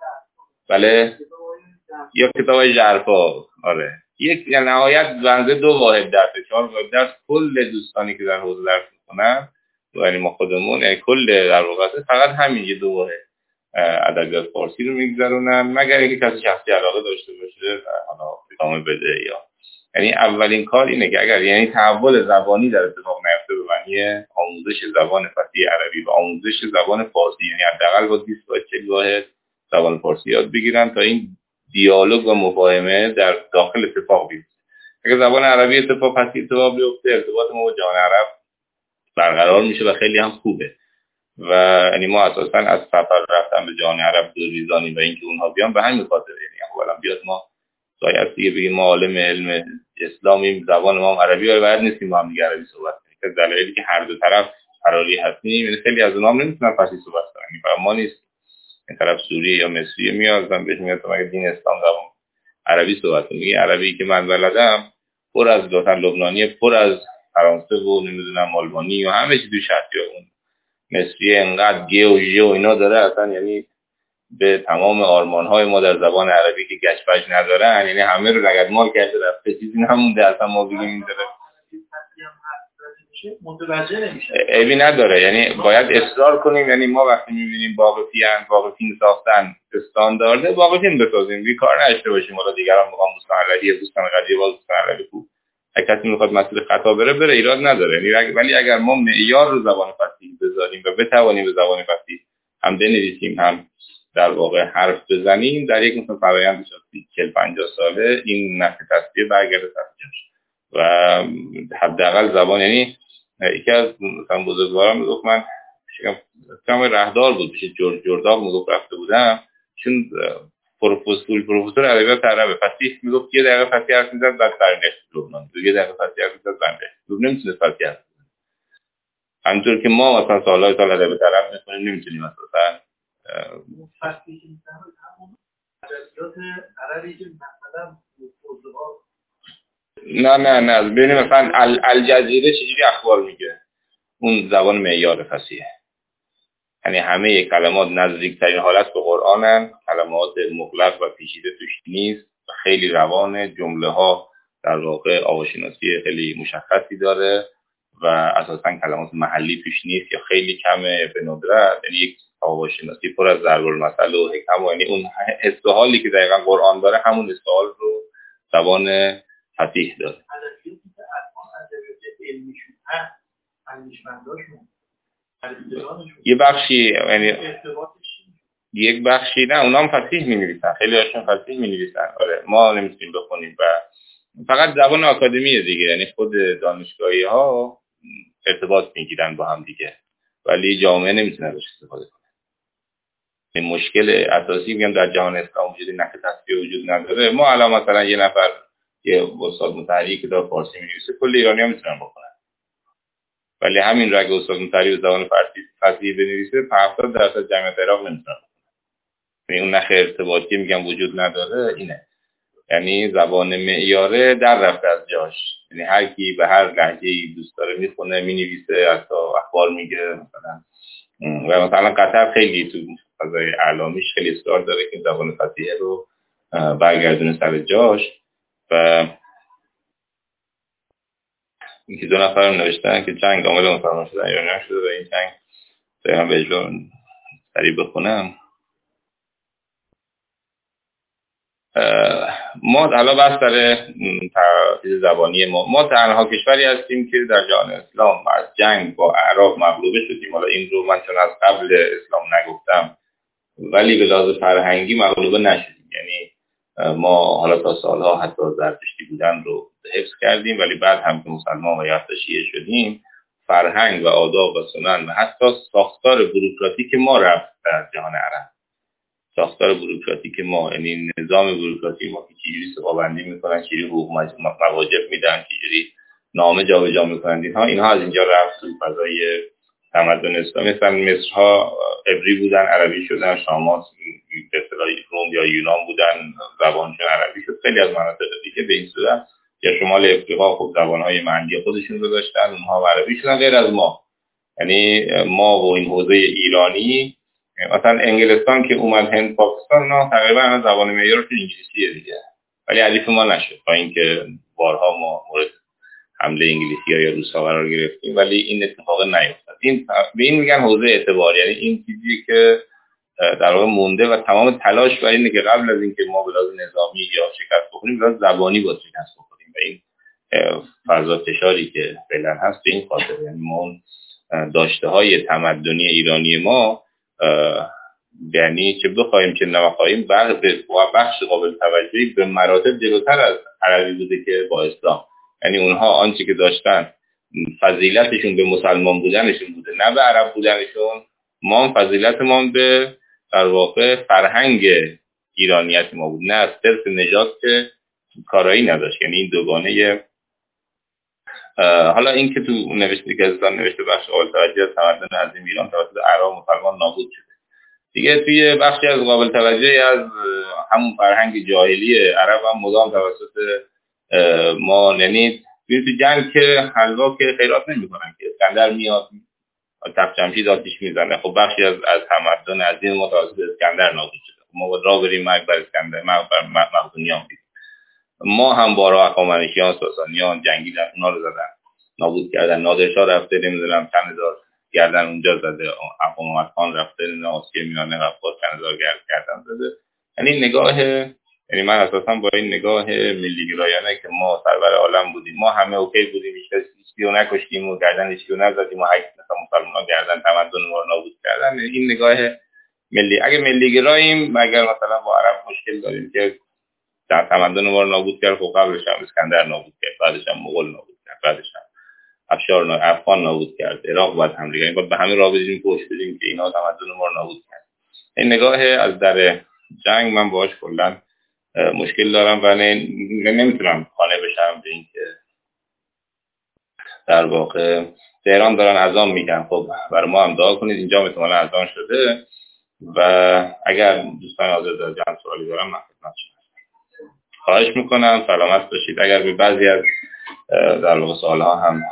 بله، یا کتاب ژرفا آره، یک نهایت بنده دو واحد درس چهار واحد درس کل دوستانی که در حوزه درس می‌کنن، یعنی ما خودمون یعنی کل در واقع فقط همین یه دو واحد ادبیات فارسی رو میگذرونن، مگر اینکه کسی شخصی علاقه داشته باشه حالا ادامه بده. یا یعنی اولین کار اینه که اگر یعنی تحول زبانی در اتفاق نیفته به معنی آموزش زبان فصیح عربی و آموزش زبان فارسی، یعنی حداقل با بیست تا چهل واحد زبان فارسی یاد بگیرن تا این دیالوگ و مفاهمه در داخل اتفاق بیفته. اگر زبان عربی اتفاق فصیح اتفاق بیفته، ارتباط ما با جهان عرب برقرار میشه و خیلی هم خوبه. و یعنی ما اساسا از سفر رفتن به جهان عرب دوریزانی و اینکه اونها بیان به همین خاطر، یعنی اولا بیاد ما شاید دیگه بگیم ما عالم علم اسلامی زبان ما هم عربی و بعد نیستیم ما هم دیگه عربی صحبت کنیم، که دلایلی که هر دو طرف فراری هستیم. یعنی خیلی از اونها هم نمیتونن فارسی صحبت کنن، یعنی ما نیست این طرف سوریه یا مصری میاد من بهش میگم تو مگه دین اسلام زبان عربی صحبت کنی؟ عربی که من بلدم پر از لغت لبنانی، پر از فرانسه و نمیدونم آلمانی و همه چی توش هست. یا اون مصری انقدر گه و ژ و اینا داره اصلا، یعنی به تمام آرمان‌های ما در زبان عربی که گشت پش ندارن، یعنی همه رو لگدمال کرده رفته، چیزی نمونده اصلا ما بگیم این داره میشه متوجه نمیشه. عیبی نداره، یعنی باید اصرار کنیم. یعنی ما وقتی میبینیم واقفیان واقفین ساختن استاندارده، واقفین بسازیم، بی کار نشته باشیم. حالا دیگران میخوام دوستان علیه دوستان قضیه باز دوستان علیه خوب، اگه کسی میخواد مسئله خطا بره بره، ایراد نداره. یعنی ولی اگر ما معیار رو زبان فصیح بذاریم و بتوانیم به زبان فصیح هم بنویسیم هم در واقع حرف بزنیم، در یک مثلا فرآیند چهل پنجاه ساله این نفع تصفیه برگرده تفکیرش. و حداقل زبان، یعنی یکی از مثلا بزرگواران میگفت، من کم رهدار بود پیش جورج جرداق میگفت رفته بودم، چون پروفسور پروفسور ادبیات عربه فصیح میگفت یه دقیقه فصیح حرف میزد بعد برگشت لبنان، یه دقیقه فصیح حرف میزد برگشت لبنان، نمیتونه فصیح حرف بزنه. همونطور که ما مثلا سالهای سال ادبیات عرب میخونیم نمیتونیم مثلا فصیح میزنه همون ادبیات عربی که مثلا نه نه نه ببینیم مثلا الجزیره چجوری اخبار میگه، اون زبان معیار فصیحه. یعنی همه کلمات نزدیکترین حالت به قرآنن، کلمات مغلق و پیچیده توش نیست، خیلی روانه، جمله ها در واقع آواشناسی خیلی مشخصی داره و اساسا کلمات محلی توش نیست یا خیلی کمه به ندرت. یعنی یک آواشناسی پر از ضرب المثل و حکم، یعنی اون استحالی که دقیقاً قرآن داره همون استحال رو زبان فصیح داره. یه بخشی یعنی یک بخشی نه اونا هم فصیح می‌نویسن، خیلی هاشون فصیح می‌نویسن. آره ما نمی‌تونیم بخونیم و فقط زبان آکادمیه دیگه، یعنی خود دانشگاهی‌ها ارتباط می‌گیرن با هم دیگه، ولی جامعه نمی‌تونه ازش استفاده کنه. این مشکل اساسی میگم در جهان اسلام وجود نحوه تصفیه وجود نداره. ما الان مثلا یه نفر یه استاد متحری که داره فارسی می‌نویسه، کل ایرانی‌ها می‌تونن بخونن. ولی همین رگ استاد متحری به زبان فارسی بنویسه، هفتاد درصد جمعیت عراق نمی‌تونه. یعنی اون نخ ارتباطی میگم وجود نداره اینه. یعنی زبان معیاره در رفته از جاش. یعنی هر کی به هر لهجه‌ای دوست داره میخونه، مینویسه، حتی اخبار میگه مثلا. و مثلا قطر خیلی تو فضای اعلامیش خیلی اصرار داره که زبان فصیحه رو برگردونه سر جاش. و اینکه دو نفر هم نوشتن که جنگ عامل مسلمان شدن ایرانیان شده و این جنگ دقیقا به اجرا سریع بخونم. ما حالا بس در تحقیق زبانی ما ما تنها کشوری هستیم که در جهان اسلام از جنگ با اعراب مغلوبه شدیم. حالا این رو من چون از قبل اسلام نگفتم، ولی به لحاظ فرهنگی مغلوبه نشدیم. یعنی ما حالا تا سالها حتی زرتشتی بودن رو حفظ کردیم، ولی بعد هم که مسلمان و یا شیعه شدیم، فرهنگ و آداب و سنن و حتی ساختار بوروکراتیک ما رفت در جهان عرب. ساختار بوروکراتیک ما، یعنی نظام بوروکراتیک ما که چجوری سوابندی میکنن، چجوری حقوق مواجب میدن، چجوری نامه جابجا میکنن، اینها اینها از اینجا رفت تو فضای تمدن اسلامی. مثلا مصرها عبری بودن، عربی شدن، شامات به اصطلاح روم یا یونان بودن، زبانشون عربی شد. خیلی از مناطق دیگه به این صورت، یا شمال افریقا خب زبانهای محلی خودشون رو داشتن، اونها عربی شدن، غیر از ما. یعنی ما و این حوزه ایرانی، مثلا انگلستان که اومد هند پاکستان، نه تقریبا زبان معیارشون انگلیسیه دیگه، ولی حریف ما نشد با اینکه بارها ما مورد حمله انگلیسی‌ها یا روس‌ها قرار گرفتیم، ولی این اتفاق نیفتاد. این به این میگن حوزه اعتبار، یعنی این چیزی که در واقع مونده و تمام تلاش برای اینه که قبل از اینکه ما به لحاظ نظامی یا شکست بخوریم، به لحاظ زبانی با شکست بخوریم. و این فضا فشاری که فعلا هست به این خاطر، یعنی ما داشته‌های تمدنی ایرانی ما، یعنی چه بخوایم چه نخواهیم، بخش قابل توجهی به مراتب جلوتر از عربی بوده که با اسلام. یعنی اونها آنچه که داشتن فضیلتشون به مسلمان بودنشون بوده، نه به عرب بودنشون. ما هم فضیلت ما به در واقع فرهنگ ایرانیت ما بود، نه از صرف نجات که کارایی نداشت. یعنی این دوگانه. حالا این که تو نوشته که ازستان نوشته بخش قابل توجه از تمدن عظیم ایران توسط عرب مسلمان نابود شده، دیگه توی بخشی از قابل توجهی از همون فرهنگ جاهلی عرب هم مدام توسط ما، یعنی توی جنگ که حلوا که خیرات نمی کنن که اسکندر میاد تخت جمشید آتیش میزنه، خب بخشی از از تمدن عظیم ما توسط اسکندر نابود شده. ما باید راه بریم مرگ بر اسکندر، مرگ بر مقدونیان. ما هم بارها اخوامنشیان، ساسانیان جنگیدن، اونا رو زدن. نابود کردن. نادرشاه رفته نمیدونم چند هزار گردن اونجا زده، ابو محمد خان رفته آسیای میانه غفار چند هزار گردن زده. یعنی نگاه، یعنی من اساسا با این نگاه ملی گرایانه که ما سرور عالم بودیم، ما همه اوکی بودیم، هیچ کسی رو نکشتیم و گردن هیچ رو نزدیم و هیچ مثلا مسلمان‌ها گردن تمدن ما رو نابود کردن، این نگاه ملی. اگه ملی گراییم، اگر مثلا با عرب مشکل داریم که در تمدن ما رو نابود کرد، خب قبلش هم اسکندر نابود کرد، بعدش هم مغول نابود کرد، بعدش هم افشار نا... افغان نابود کرد، عراق بعد هم دیگه، بعد به همین راه بدیم پشت بدیم که اینا تمدن ما رو نابود کرد. این نگاه از در جنگ من باهاش کلا مشکل دارم و نمیتونم قانع بشم به این که در واقع تهران دارن اذان میگن، خب برای ما هم دعا کنید، اینجا احتمالاً اذان شده و اگر دوستان حاضر جمع سوالی دارم من خدمتشون خواهش میکنم. سلامت باشید. اگر به بعضی از در واقع سوالها هم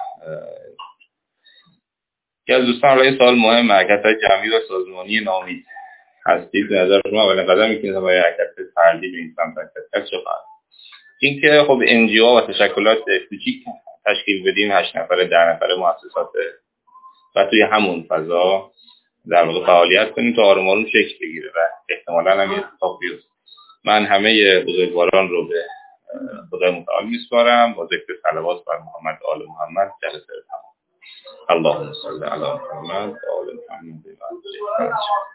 که از دوستان را این سوال مهم، حرکت‌های جمعی و سازمانی نامید هستید به نظر شما اولین قدمی که با حرکت فردی به این سمت حرکت چه خواهد؟ این که خب ان جی او و تشکلات کوچیک تشکیل بدیم، هشت نفره ده نفره مؤسسات و توی همون فضا در واقع فعالیت کنیم تا آروم آروم شکل بگیره و احتمالاً هم اتفاق بیفته. من همه بزرگواران رو به خدای متعال میسپارم با ذکر صلوات بر محمد و آل محمد. جلسه تمام. اللهم صل علی محمد و آل محمد.